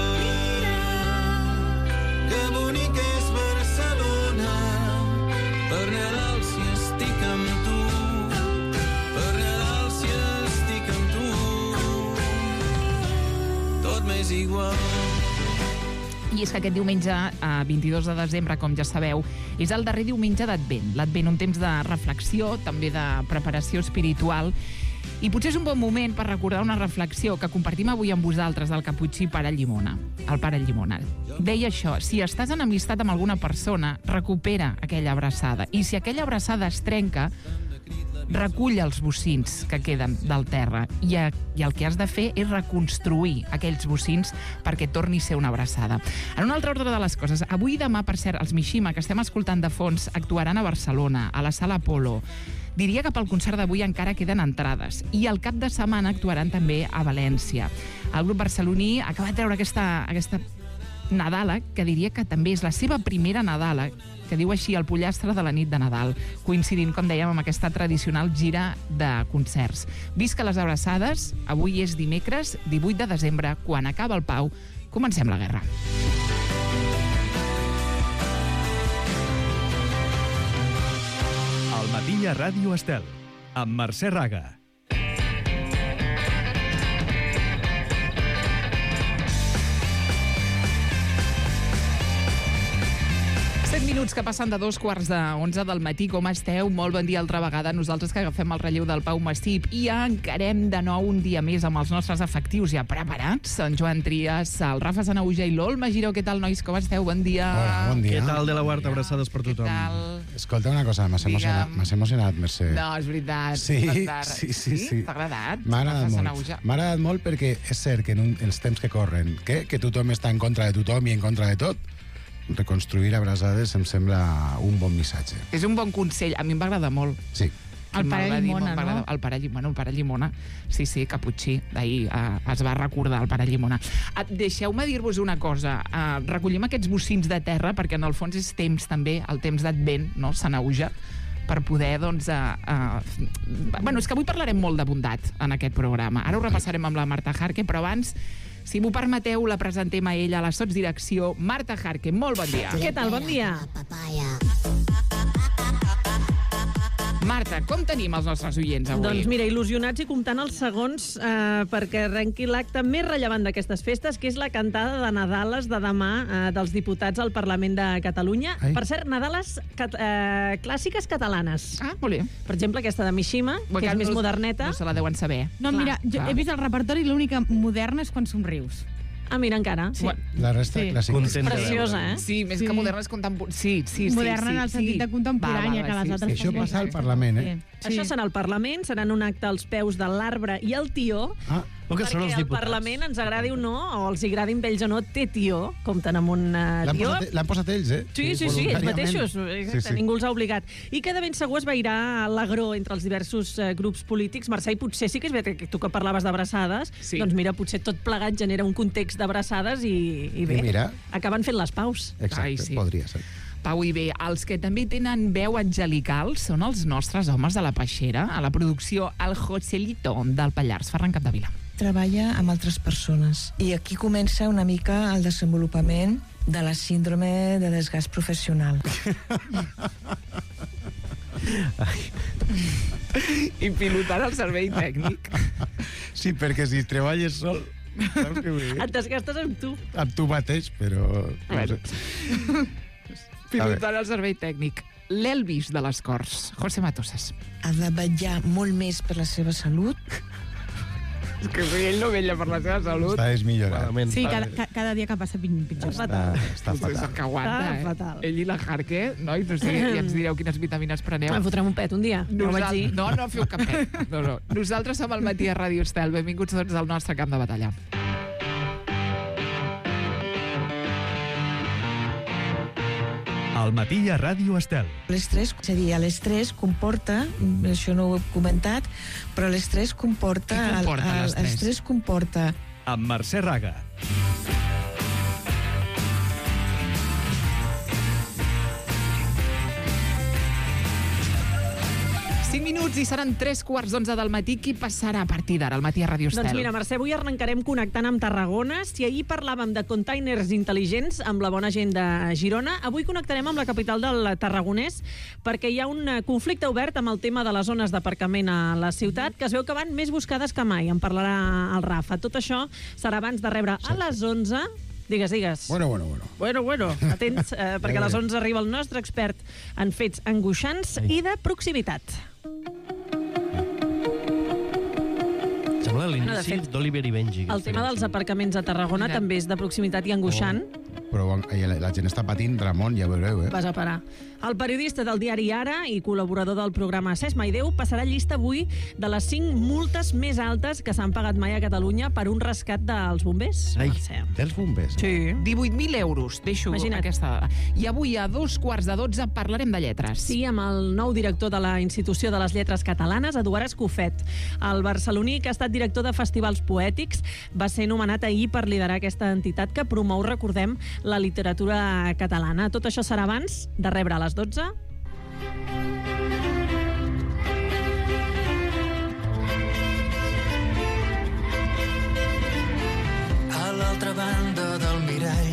que bonic és Barcelona. Per Nadal si estic amb tu, per Nadal si estic amb tu, tot m'és igual. I és que aquest diumenge, 22 de desembre, com ja sabeu, és el darrer diumenge d'Advent. L'Advent, un temps de reflexió, també de preparació espiritual, i potser és un bon moment per recordar una reflexió que compartim avui amb vosaltres del caputxí Pare Llimona, el Pare Llimona. Deia això: si estàs en amistat amb alguna persona, recupera aquella abraçada. I si aquella abraçada es trenca, recull els bocins que queden del terra i el que has de fer és reconstruir aquells bocins perquè torni a ser una abraçada. En un altre ordre de les coses, avui i demà, per cert, els Mishima, que estem escoltant de fons, actuaran a Barcelona, a la Sala Apolo. Diria que pel concert d'avui encara queden entrades. I al cap de setmana actuaran també a València. El grup barceloní acaba de treure aquesta Nadala, que diria que també és la seva primera Nadala, que diu així, el pollastre de la nit de Nadal, coincidint, com dèiem, amb aquesta tradicional gira de concerts. Visca les abraçades, avui és dimecres, 18 de desembre, quan acaba el Pau, comencem la guerra. Al matí a Ràdio Estel, amb Mercè Raga. 7 minuts que passen de 11:15 del matí. Com esteu? Molt bon dia altra vegada. Nosaltres que agafem el relleu del Pau Massip i encarem de nou un dia més amb els nostres efectius ja preparats. En Joan Trias, el Rafa Sanahuja i l'Olma Giró. Què tal, nois? Com esteu? Bon dia. Hola, bon dia. Què tal de la Huerta? Abraçades per tothom. Escolta una cosa, m'has emocionat, Mercè. No, és veritat. Sí. T'ha agradat? M'ha agradat molt perquè és cert que en els temps que corren, que tothom està en contra de tothom i en contra de tot, reconstruir abraçades em sembla un bon missatge. És un bon consell. A mi em va agradar molt. Sí. El Pare Llimona, no? El Pare Llimona. Sí, caputxí. D'ahir es va recordar el Pare Llimona. Deixeu-me dir-vos una cosa. Recollim aquests bocins de terra, perquè en el fons és temps també, el temps d'Advent, no? Sanahuja, per poder, doncs... Bueno, és que avui parlarem molt de bondat en aquest programa. Ara ho repassarem amb la Marta Jarque, però abans, si m'ho permeteu, la presentem a ella, a la sotsdirecció. Marta Jarque, molt bon dia. Què tal? Bon dia. Marta, com tenim els nostres oients avui? Doncs mira, il·lusionats i comptant els segons perquè arrenqui l'acte més rellevant d'aquestes festes, que és la cantada de Nadales de demà dels diputats al Parlament de Catalunya. Ai. Per cert, Nadales clàssiques catalanes. Ah, molt bé. Per exemple, aquesta de Mishima, que és més moderneta. No se la deuen saber. No, mira, jo he vist el repertori i l'única moderna és quan somrius. Ah, mira, encara. Sí. La resta clàssica. És preciosa, eh? Sí, més que moderna és contemporània. Sí. Moderna en el sentit de contemporània, que les altres... Això passa al Parlament, eh? Això serà al Parlament, seran un acte als peus de l'arbre i el tió, perquè el Parlament, ens agradi o no, o els agradi amb ells o no, té tió, compten amb un tió. L'han posat ells, eh? Sí, ells mateixos, ningú els ha obligat. I que de ben segur es veirà l'agró entre els diversos grups polítics. Mercè, potser sí que és veritat que tu que parlaves d'abraçades, doncs mira, potser tot plegat genera un context d'abraçades i bé, acaben fent les paus. Exacte, podria ser. Pau i bé, els que també tenen veu angelical són els nostres homes de la peixera, a la producció El Joselito del Pallars, Ferran Capdevila. Treballa amb altres persones. I aquí comença una mica el desenvolupament de la síndrome de desgast professional. I pilotant el servei tècnic. Sí, perquè si treballes sol... Saps què vull dir? Et desgastes amb tu. Amb tu mateix, però... Bueno. Pilotant el servei tècnic. L'Elvis de les Corts, José Matosas. Ha de vetllar molt més per la seva salut. És que ell no vetlla per la seva salut. Està desmillorat. Sí, cada dia que passa pitjor. Està fatal. Que aguanta, fatal. Ell i la Jarque, no? I ens direu quines vitamines preneu. Em fotrem un pet un dia. No feu cap pet. No. Nosaltres som al matí a Ràdio Estel. Benvinguts tots al nostre camp de batalla. Al matí a Ràdio Estel. L'estrès, és a dir, l'estrès comporta, això no ho he comentat, però l'estrès comporta... Què comporta l'estrès? L'estrès comporta... Amb Mercè Raga. 5 minuts i seran 3:15 del matí. Qui passarà a partir d'ara al matí a Ràdio Estel? Doncs mira, Mercè, avui arrencarem connectant amb Tarragona. Si ahir parlàvem de containers intel·ligents amb la bona gent de Girona, avui connectarem amb la capital del Tarragonès perquè hi ha un conflicte obert amb el tema de les zones d'aparcament a la ciutat que es veu que van més buscades que mai. En parlarà el Rafa. Tot això serà abans de rebre a les 11... Digues. Bueno. Atents, perquè a les 11 arriba el nostre expert en fets angoixants i de proximitat. Sembla l'inici d'Oliver i Benji. El tema dels aparcaments a Tarragona també és de proximitat i angoixant. Però la gent està patint, Ramon, ja veureu, Vas a parar. El periodista del diari Ara i col·laborador del programa Cés Mai Déu passarà llista avui de les 5 multes més altes que s'han pagat mai a Catalunya per un rescat dels bombers. Ai, dels bombers? Sí. 18.000 euros, deixo aquesta dada. I avui a 2:15 parlarem de lletres. Sí, amb el nou director de la Institució de les Lletres Catalanes, Eduard Escofet. El barceloní, que ha estat director de festivals poètics, va ser nomenat ahir per liderar aquesta entitat que promou, recordem, la literatura catalana. Tot això serà abans de rebre a les 12. A l'altra banda del mirall.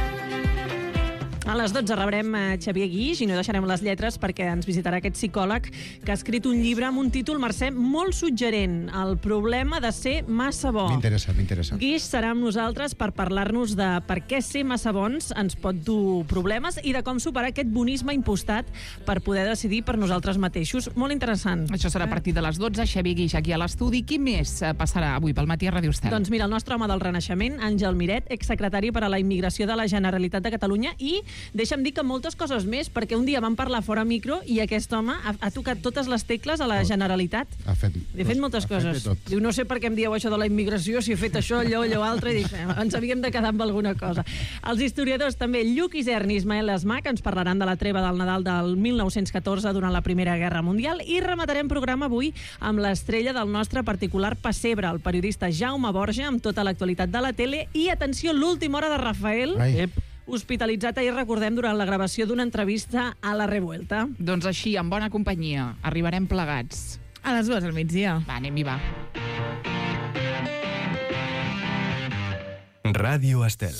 A les 12 rebrem Xavier Guix i no deixarem les lletres perquè ens visitarà aquest psicòleg que ha escrit un llibre amb un títol, Mercè, molt suggerent, El problema de ser massa bo. M'interessa. Guix serà amb nosaltres per parlar-nos de per què ser massa bons ens pot dur problemes i de com superar aquest bonisme impostat per poder decidir per nosaltres mateixos. Molt interessant. Això serà a partir de les 12. Xavier Guix aquí a l'estudi. Qui més passarà avui pel matí a Ràdio Estel? Doncs mira, el nostre home del Renaixement, Àngel Miret, exsecretari per a la immigració de la Generalitat de Catalunya, i deixa'm dir que moltes coses més, perquè un dia vam parlar fora micro i aquest home ha tocat totes les tecles a la Generalitat. Ha fet moltes coses. Diu, no sé per què em dieu això de la immigració, si he fet això, allò altre, i dic, ens havíem de quedar amb alguna cosa. Els historiadors també, Lluc Isern i Ismael Esmach, ens parlaran de la treva del Nadal del 1914 durant la Primera Guerra Mundial, i rematarem programa avui amb l'estrella del nostre particular pessebre, el periodista Jaume Borja, amb tota l'actualitat de la tele, i atenció, l'última hora de Rafael, hospitalitzat ahir, recordem, durant la gravació d'una entrevista a La Revuelta. Doncs així, en bona companyia, arribarem plegats. A les 2 al migdia. Va, anem-hi, va. Ràdio Estel.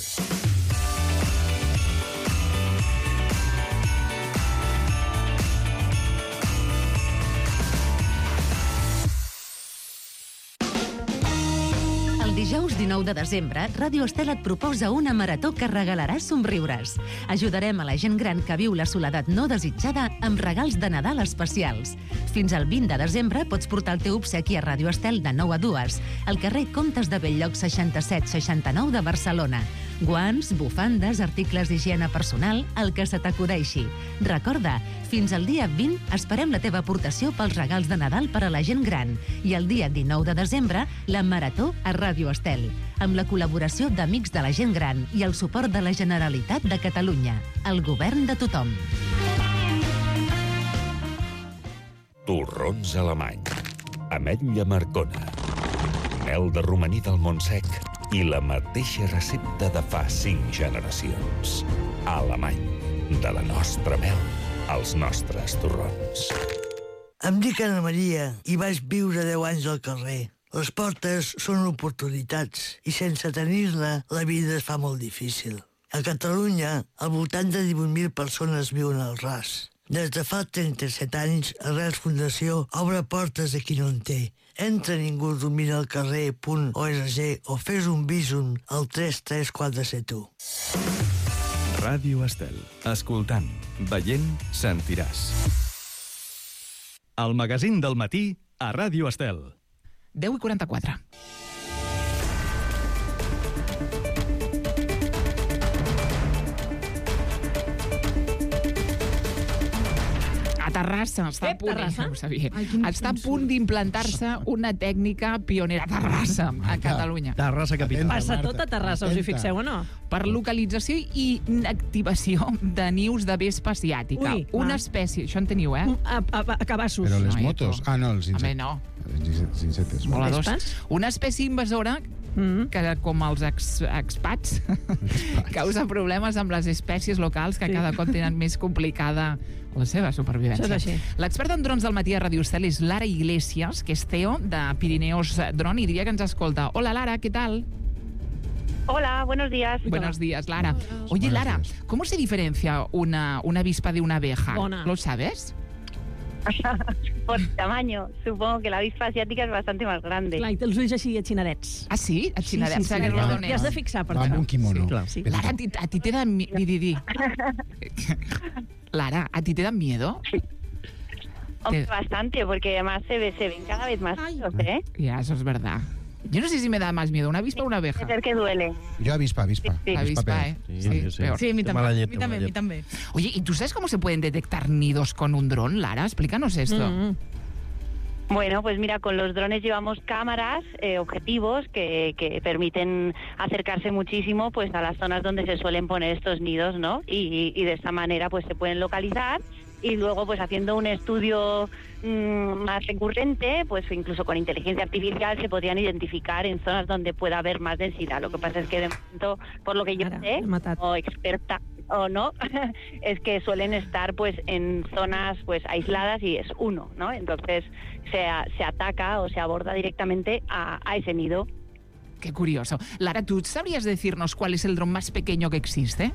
El dijous 19 de desembre, Ràdio Estel et proposa una marató que regalarà somriures. Ajudarem a la gent gran que viu la soledat no desitjada amb regals de Nadal especials. Fins al 20 de desembre pots portar el teu obsequi a Ràdio Estel de 9 a 2, al carrer Comtes de Belllloc 67-69 de Barcelona. Guants, bufandes, articles d'higiene personal, el que se t'acudeixi. Recorda, fins al dia 20 esperem la teva aportació pels regals de Nadal per a la gent gran. I el dia 19 de desembre, la marató a Ràdio Estel, amb la col·laboració d'Amics de la Gent Gran i el suport de la Generalitat de Catalunya, el govern de tothom. Torrons alemany, ametlla marcona, mel de romaní del Montsec i la mateixa recepta de fa 5 generacions. Alemany, de la nostra mel als nostres torrons. Em dic Anna Maria i vaig viure 10 anys al carrer. Les portes són oportunitats i sense tenir-ne la vida es fa molt difícil. A Catalunya, al voltant de 18.000 persones viuen al ras. Des de fa 37 anys, Arrels Fundació obre portes a qui no en té. Entra ningú domina al carrer.org o fes un bísum al 33471. Ràdio Estel. Escoltant, veient, sentiràs. El magazín del matí a Ràdio Estel. 10:44. A Terrassa està a punt d'implantar-se una tècnica pionera a Terrassa, a Catalunya. Terrassa capital. Passa tot a Terrassa, us hi fixeu o no? Per localització i inactivació de nius de vespa asiàtica. Una espècie, això en teniu, A cabassos. Però les motos... Ah, no, els insectes. no. Els insectes. Voladors. Una espècie invasora que, com els expats, causa problemes amb les espècies locals que cada cop tenen més complicada la seva supervivència. L'expert en drons del matí a Radio Estel és Lara Iglesias, que és CEO de Pirineos Drone, i diria que ens escolta. Hola, Lara, ¿qué tal? Hola, buenos días. Buenos días, Lara. Oye, Lara, ¿cómo se diferencia una avispa de una abeja? ¿Lo sabes? Por tamaño. Supongo que la avispa asiática es bastante más grande. Clar, i té els ulls així atxinadets. Ah, sí? Atxinadets. Sí, t'hi has de fixar, per Va amb un quimono. Sí. Lara, ¿a ti te dan miedo? Lara, ¿a ti te dan miedo? Hombre, bastante, porque además se ven cada vez más feos, ¿eh? Ya, eso es verdad. Yo no sé si me da más miedo una avispa o una abeja. Es que duele. Yo avispa. Sí. Avispa, ¿eh? Sí, peor. Sí, a mí también. A mí también. Oye, ¿y tú sabes cómo se pueden detectar nidos con un dron, Lara? Explícanos esto. Bueno, pues mira, con los drones llevamos cámaras, objetivos que permiten acercarse muchísimo pues a las zonas donde se suelen poner estos nidos, ¿no? Y de esta manera pues se pueden localizar. Y luego, pues haciendo un estudio más recurrente, pues incluso con inteligencia artificial se podrían identificar en zonas donde pueda haber más densidad. Lo que pasa es que de momento, por lo que yo sé, o experta o no, es que suelen estar pues en zonas pues aisladas y es uno, ¿no? Entonces se ataca o se aborda directamente a ese nido. Qué curioso. Lara, ¿tú sabrías decirnos cuál es el dron más pequeño que existe?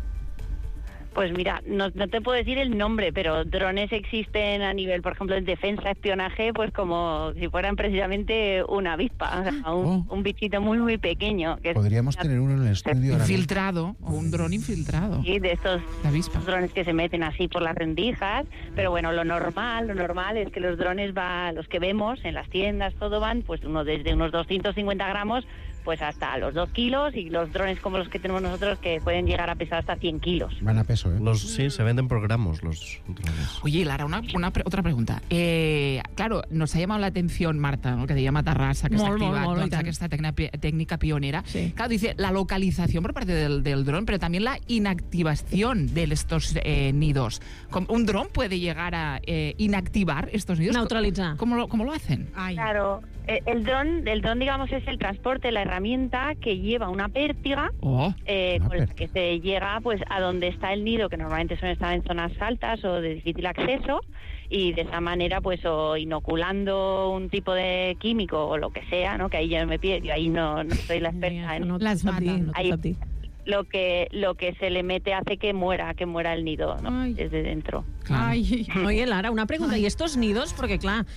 Pues mira, no te puedo decir el nombre, pero drones existen a nivel, por ejemplo, en defensa, espionaje, pues como si fueran precisamente una avispa, o sea, un bichito muy, muy pequeño. Podríamos tener uno en el estudio. Infiltrado, o un dron infiltrado. Sí, de estos drones que se meten así por las rendijas, pero bueno, lo normal es que los drones los que vemos en las tiendas, todo van, pues desde unos 250 gramos, pues hasta los 2 kilos, y los drones como los que tenemos nosotros que pueden llegar a pesar hasta 100 kilos. Van a peso, ¿eh? Sí, se venden por gramos los drones. Oye, Lara, otra pregunta. Claro, nos ha llamado la atención, Marta, ¿no? Que te llama Terrassa, que está activando esta técnica pionera. Sí. Claro, dice la localización por parte del dron, pero también la inactivación de estos nidos. ¿Un dron puede llegar a inactivar estos nidos? Neutralizar. ¿Cómo lo hacen? Claro. El dron, digamos, es el transporte, la herramienta que lleva una pértiga con la que se llega pues a donde está el nido, que normalmente suele estar en zonas altas o de difícil acceso, y de esa manera pues o inoculando un tipo de químico o lo que sea, ¿no? Que ahí yo me pierdo, ahí no soy la experta en las matan. Lo que se le mete hace que muera el nido, ¿no? Desde dentro. Ay, oye, Lara, una pregunta. ¿Y estos nidos? Porque, claro,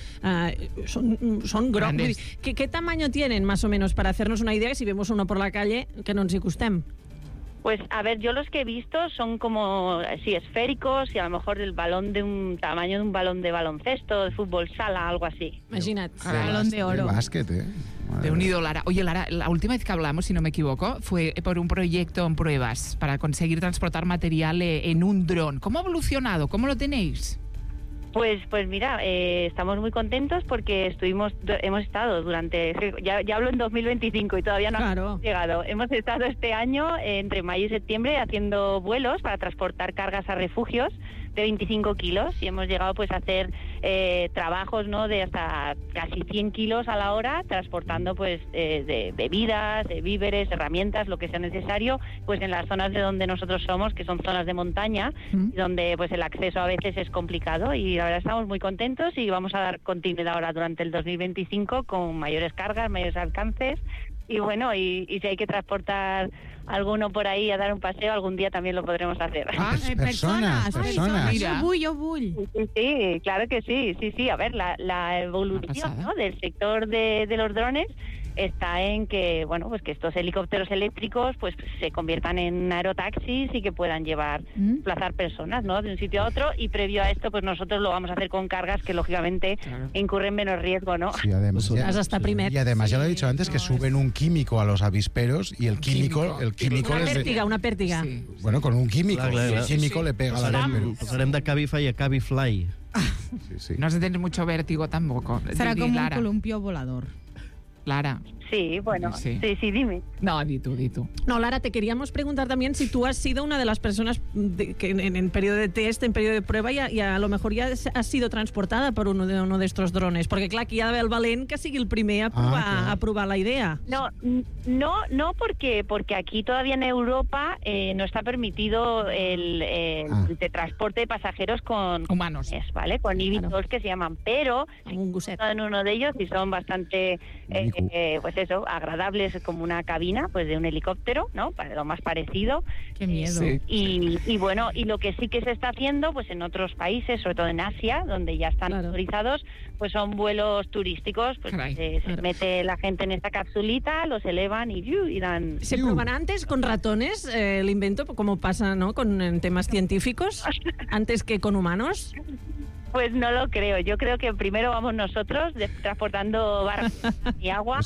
son grandes. ¿Qué tamaño tienen, más o menos, para hacernos una idea, que si vemos uno por la calle, que no nos acostem? Pues, a ver, yo los que he visto son como, así, esféricos y a lo mejor del balón de un tamaño de un balón de baloncesto, de fútbol sala, algo así. Imagínate, balón de oro. De básquet, ¿eh? De unido, Lara. Oye, Lara, la última vez que hablamos, si no me equivoco, fue por un proyecto en pruebas para conseguir transportar material en un dron. ¿Cómo ha evolucionado? ¿Cómo lo tenéis? Pues mira, estamos muy contentos porque hemos estado durante, ya hablo en 2025 y todavía no hemos llegado. Hemos estado este año entre mayo y septiembre haciendo vuelos para transportar cargas a refugios de 25 kilos y hemos llegado pues a hacer trabajos, ¿no?, de hasta casi 100 kilos a la hora, transportando pues de bebidas, de víveres, herramientas, lo que sea necesario, pues en las zonas de donde nosotros somos, que son zonas de montaña, donde pues el acceso a veces es complicado, y la verdad estamos muy contentos y vamos a dar continuidad ahora durante el 2025 con mayores cargas, mayores alcances. Y bueno, y si hay que transportar alguno por ahí a dar un paseo, algún día también lo podremos hacer. Personas. Yo vull. Sí, claro que sí. A ver, la evolución, ¿no?, del sector de los drones está en que, bueno, pues que estos helicópteros eléctricos pues se conviertan en aerotaxis y que puedan desplazar personas, ¿no?, de un sitio a otro, y previo a esto pues nosotros lo vamos a hacer con cargas que lógicamente incurren menos riesgo, ¿no? Sí, además, y además ya lo he dicho antes, que suben un químico a los avisperos y el químico una pértiga. Sí. Bueno, con un químico. El químico le pega a la avispero. Pasarem de Cabify a Cabifly. Sí. No has de tener mucho vértigo tampoco. Será como un columpio volador. Lara. Sí, bueno, sí, dime. No, di tú. No, Lara, te queríamos preguntar también si tú has sido una de las personas que en periodo de test, en periodo de prueba, y a lo mejor ya has sido transportada por uno de estos drones. Porque, clar, aquí hi ha d'haver el valent que sigui el primer a probar la idea. No, porque aquí todavía en Europa no está permitido el de transporte de pasajeros con humanos, ¿vale? Con eVTOLs que se llaman, pero en uno de ellos y son bastante pues eso, agradables, como una cabina pues de un helicóptero, ¿no? Para lo más parecido. Qué miedo. Y bueno, y lo que sí que se está haciendo pues en otros países, sobre todo en Asia, donde ya están autorizados, pues son vuelos turísticos, pues se mete la gente en esta capsulita, los elevan y dan... ¿Se prueban antes con ratones el invento, como pasa, ¿no?, en temas científicos, antes que con humanos? Pues no lo creo. Yo creo que primero vamos nosotros transportando barcos y agua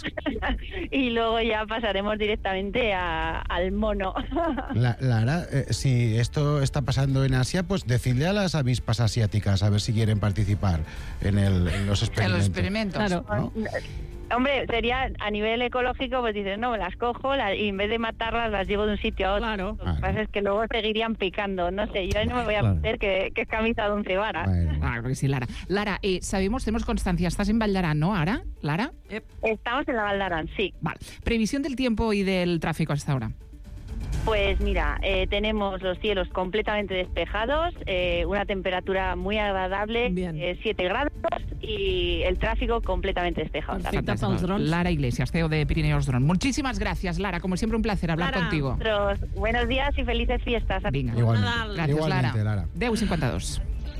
y luego ya pasaremos directamente al mono. Lara, si esto está pasando en Asia, pues decidle a las avispas asiáticas a ver si quieren participar en los experimentos. En los experimentos. Claro. ¿No? Hombre, sería a nivel ecológico, pues dices, no, las cojo y en vez de matarlas las llevo de un sitio a otro. Claro. Lo que pasa es que luego seguirían picando. No sé, yo no me voy a meter que es camisa de 11 varas. Claro que sí, Lara. Lara, tenemos constancia, estás en Vall d'Aran, ¿no, Ara? ¿Lara? Estamos en la Vall d'Aran, sí. Vale. Previsión del tiempo y del tráfico hasta ahora. Pues mira, tenemos los cielos completamente despejados, una temperatura muy agradable, 7 grados y el tráfico completamente despejado. Lara Iglesias, CEO de Pirineos Drone. Muchísimas gracias, Lara. Como siempre, un placer hablar contigo. Buenos días y felices fiestas. Vinga. Igualmente. Gràcies, Igualmente, Lara. 10:52.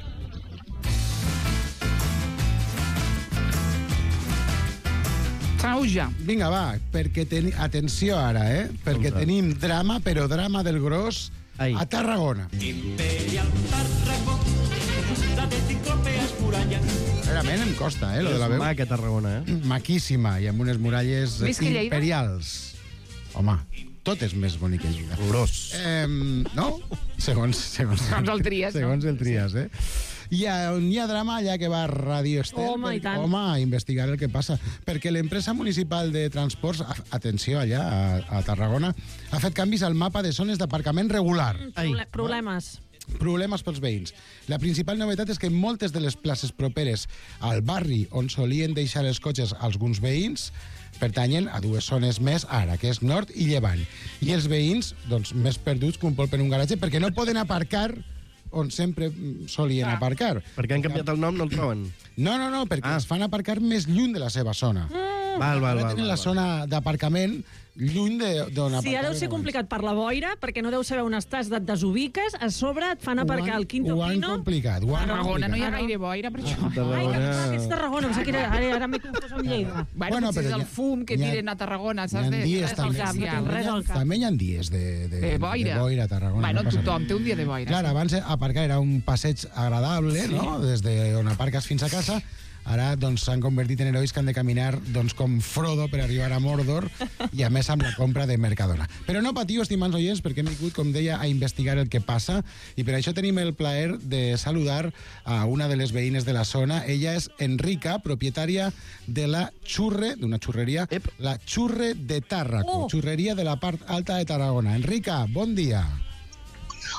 Sauja. Vinga, va, perquè atenció ara, perquè tenim drama, però drama del gros a Tarragona. Imperial Tarragó, la de ciclópeas murallas. Realment em costa, lo de la veu. És maca, Tarragona, Maquíssima, i amb unes muralles Més que Lleida? imperials. Home, tot és més bonic que Lleida. Gros. No? Segons el Trias, segons el Trias, I on hi ha drama, allà que va Radio Estel a investigar el que passa. Perquè l'empresa municipal de transports, atenció, allà a Tarragona, ha fet canvis al mapa de zones d'aparcament regular. Problemes pels veïns. La principal novetat és que moltes de les places properes al barri on solien deixar els cotxes alguns veïns pertanyen a dues zones més ara, que és nord i llevant. I els veïns, doncs, més perduts que un polp en un garatge, perquè no poden aparcar on sempre solien aparcar. Perquè han canviat el nom, no el troben? No, perquè es fan aparcar més lluny de la seva zona. Val. Tenen la zona d'aparcament lluny d'on aparcar. Sí, ara deu ser complicat per la boira, perquè no deu saber on estàs, et desubiques, a sobre et fan aparcar al Quinto Pino. Ho han complicat. Tarragona no hi ha gaire boira, per això. Ai, que ets Tarragona, em sap que ara m'he confós amb Lleida. Bueno, potser és el fum que tiren a Tarragona, saps? També hi ha dies de boira a Tarragona. Bueno, tothom té un dia de boira. Clar, abans aparcar era un passeig agradable, no? Des d'on aparques fins a casa. Ara doncs s'han convertit en herois que han de caminar doncs com Frodo per arribar a Mordor i a més amb la compra de Mercadona. Però no patiu, estimats oients, perquè hem vingut, com deia, a investigar el que passa i per això tenim el plaer de saludar a una de les veïnes de la zona. Ella és Enrica, propietària de la Xurre, d'una xurreria, la Xurre de Tàrraco, xurreria de la part alta de Tarragona. Enrica, bon dia.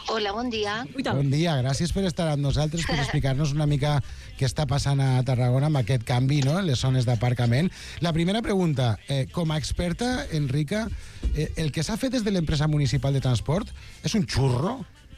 Hola, bon dia. Bon dia, gràcies per estar amb nosaltres, per explicar-nos una mica què està passant a Tarragona amb aquest canvi, no?, en les zones d'aparcament. La primera pregunta, com a experta, Enrica, el que s'ha fet des de l'empresa municipal de transport és un xurro?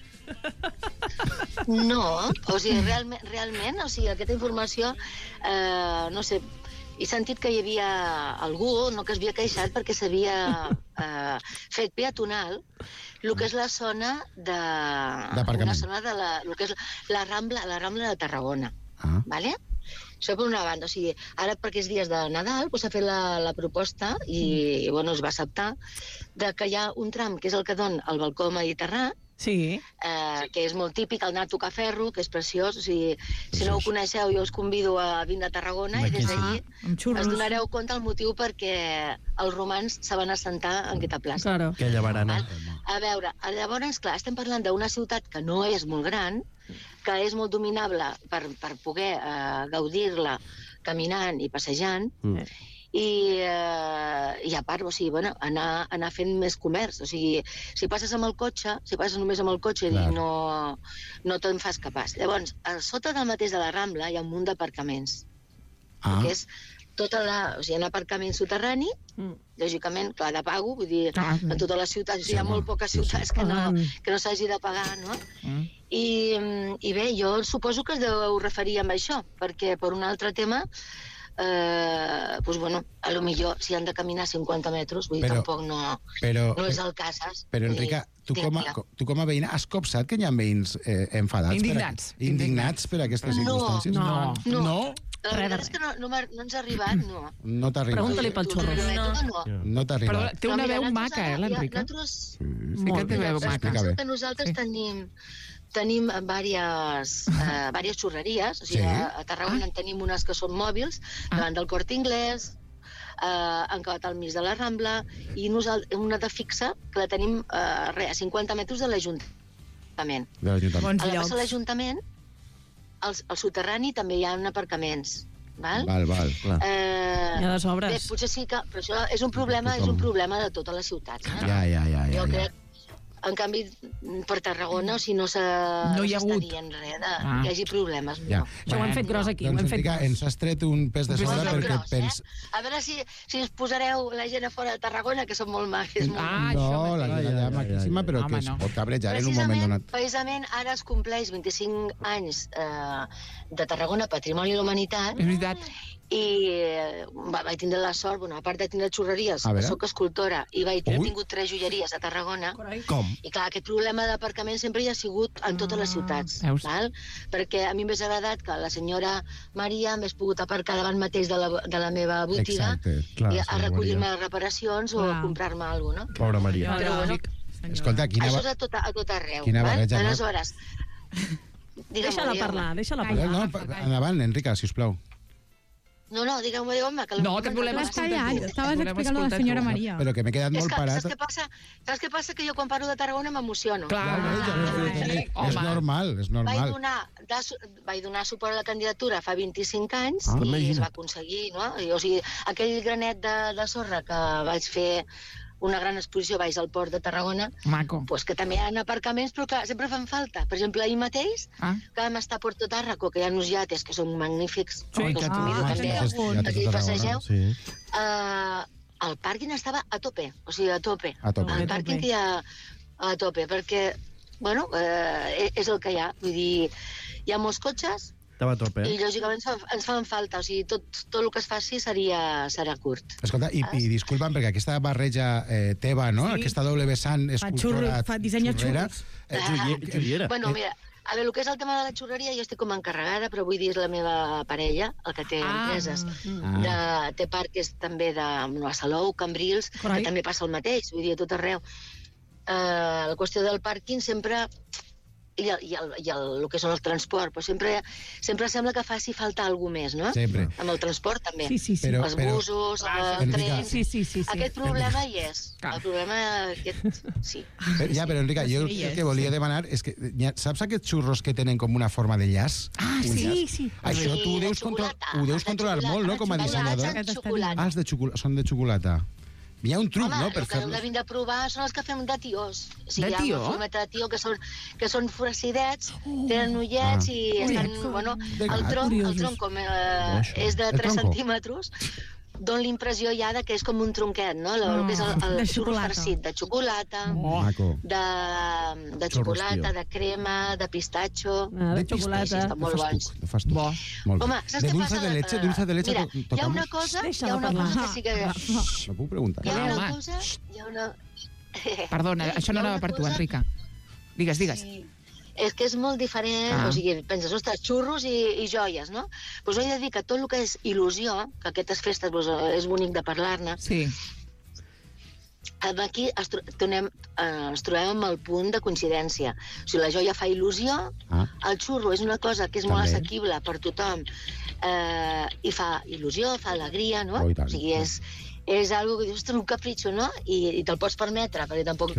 No, o sigui, realment, o sigui, aquesta informació, no sé, he sentit que hi havia algú que es havia queixat perquè s'havia fet peatonal el que és la zona de... D'aparcament. Una zona de el que és la Rambla de Tarragona. Vale? Això per una banda, o sigui, ara perquè és dies de Nadal s'ha fet la proposta i bueno, es va acceptar que hi ha un tram que és el que dona al balcó mediterrani, sí. Que és molt típic, el Nat Tocaferro, que és preciós. O sigui, si no ho coneixeu, jo us convido a vindre a Tarragona i des d'allí us donareu compte el motiu perquè els romans se van assentar en aquesta plaça. Claro. Que llevarana. A veure, llavors, clar, estem parlant d'una ciutat que no és molt gran, que és molt dominable per poder gaudir-la caminant i passejant, i a part, o sigui, bueno, anar fent més comerç. O sigui, si passes amb el cotxe, si passes només amb el cotxe, no te'n fas capaç. Llavors, a sota del mateix de la Rambla hi ha un munt d'aparcaments. Que és tota o sigui, un aparcament soterrani, lògicament, clar, de pago, vull dir, en totes les ciutats, hi ha molt poques ciutats que no s'hagi de pagar, no? I bé, jo suposo que es deu referir amb això, perquè per un altre tema, doncs, bueno, a lo millor si han de caminar 50 metres, vull dir, tampoc no és el cas, saps? Però, Enrica, tu com a veïna has copsat que hi ha veïns enfadats? Indignats per aquestes circumstàncies? No. La veritat és que no ens ha arribat, no. No t'ha arribat. Pregunta-li pel xorro. No t'ha arribat. Però té una veu maca, l'Enrica? Sí que té veu maca. Nosaltres tenim diverses xurreries, o sigui, a Tarragona en tenim unes que són mòbils, davant del Corte Inglés, han acabat al mig de la Rambla, i una de fixa, que la tenim a 50 metres de l'Ajuntament. A la plaça de l'Ajuntament, al soterrani també hi ha aparcaments. Val, clar. Hi ha les obres. Bé, potser sí que... Però això és un problema de totes les ciutats. Ja. Jo crec, en canvi, per Tarragona, o sigui, no s'està dient res de que hi hagi problemes. Ja. Això ho hem fet gros aquí. Doncs, Enrica, ens has tret un pes de soda perquè A veure si ens posareu la gent a fora de Tarragona, que són molt maques. No, la gent allà maquíssima, però que es pot cabrejar en un moment donat. Precisament ara es compleix 25 anys de Tarragona Patrimoni de la Humanitat. És veritat. I vaig tindre la sort, a part de tindre xurreries, soc escultora, i he tingut 3 joieries a Tarragona. Com? I clar, aquest problema d'aparcament sempre hi ha sigut en totes les ciutats, val? Perquè a mi m'hagués agradat que la senyora Maria m'hagués pogut aparcar davant mateix de la meva botiga i a recollir-me reparacions o a comprar-me alguna cosa, no? Pobra Maria. Però bueno, escolta, això és a tot arreu. Quina barreja, no? Aleshores, deixa-la parlar. Endavant, Enrica, sisplau. No, digueu-me, que... No, que problema és callat, estaves explicant a la senyora Maria. Però que m'he quedat molt parat. Saps què passa? Que jo quan parlo de Tarragona m'emociono. Clar, és normal. Vaig donar suport a la candidatura fa 25 anys i es va aconseguir, no? O sigui, aquell granet de sorra que vaig fer una gran exposició baix al port de Tarragona, que també hi ha aparcaments, però clar, sempre fan falta. Per exemple, ahir mateix, que vam estar a Puerto Tárraco, que hi ha uns yates que són magnífics, que aquí passegeu, el pàrquing estava a tope, o sigui, a tope. El pàrquing que hi ha a tope, perquè, bueno, és el que hi ha. Vull dir, hi ha molts cotxes, estava a tope. I, lògicament, ens fan falta. O sigui, tot el que es faci serà curt. Escolta, i disculpa'm, perquè aquesta barreja teva, no? Aquesta doble vessant escultora xurrera... Bueno, mira, a veure, el que és el tema de la xurreria, jo estic com encarregada, però vull dir, és la meva parella, el que té empreses. Té parques també de Salou, Cambrils, que també passa el mateix, vull dir, a tot arreu. La qüestió del pàrquing sempre... i el que són el transport, però sempre sembla que faci falta alguna més, no? Sempre. Amb el transport també. Sí. Els busos, el tren... Sí. Aquest problema hi és. El problema aquest, sí. Ja, però Enrica, jo el que volia demanar és que, saps aquests xurros que tenen com una forma de llaç? Sí. Això tu ho deus controlar molt, no?, com a dissenyador. Els de xocolata. Són de xocolata. Hi ha un truc, home, no?, per el que heu fer-los. de vindre a provar són els que fem de tios. O sigui, De hi tió? ha un fumet de tió que són furacidets, tenen ullets i estan... Bueno, el tronc com és de 3 centímetres, dona l'impressió ja que és com un tronquet, no? El que és el xurro farcit de xocolata, de xocolata, de crema, de pistatxo... De xocolata. Estan molt bons. Ho fas tu. Home, saps què passa? Dulce de leche, Mira, hi ha una cosa que sí que... No puc preguntar. Hi ha una cosa... Hi ha una... Perdona, això no anava per tu, Enrica. Digues. Sí. És que és molt diferent, o sigui, penses, ostres, xurros i joies, no? Doncs he de dir que tot el que és il·lusió, que aquestes festes és bonic de parlar-ne, aquí ens trobem amb el punt de coincidència. O sigui, la joia fa il·lusió, el xurro és una cosa que és molt assequible per tothom i fa il·lusió, fa alegria, no? O sigui, és algo que dius, un capritxo, no? I te'l pots permetre, perquè tampoc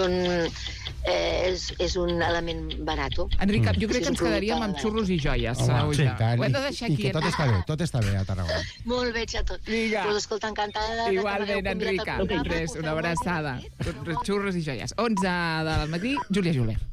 és un element barat. Enrica, jo crec que ens quedaríem amb xurros i joies. Sí, tant. Ho hem de deixar I aquí. que tot està bé a Tarragona. Molt bé, xato. Doncs escolta, encantada. Igualment, Enrica. Una abraçada. Xurros i joies. 11 del matí, Júlia Juler.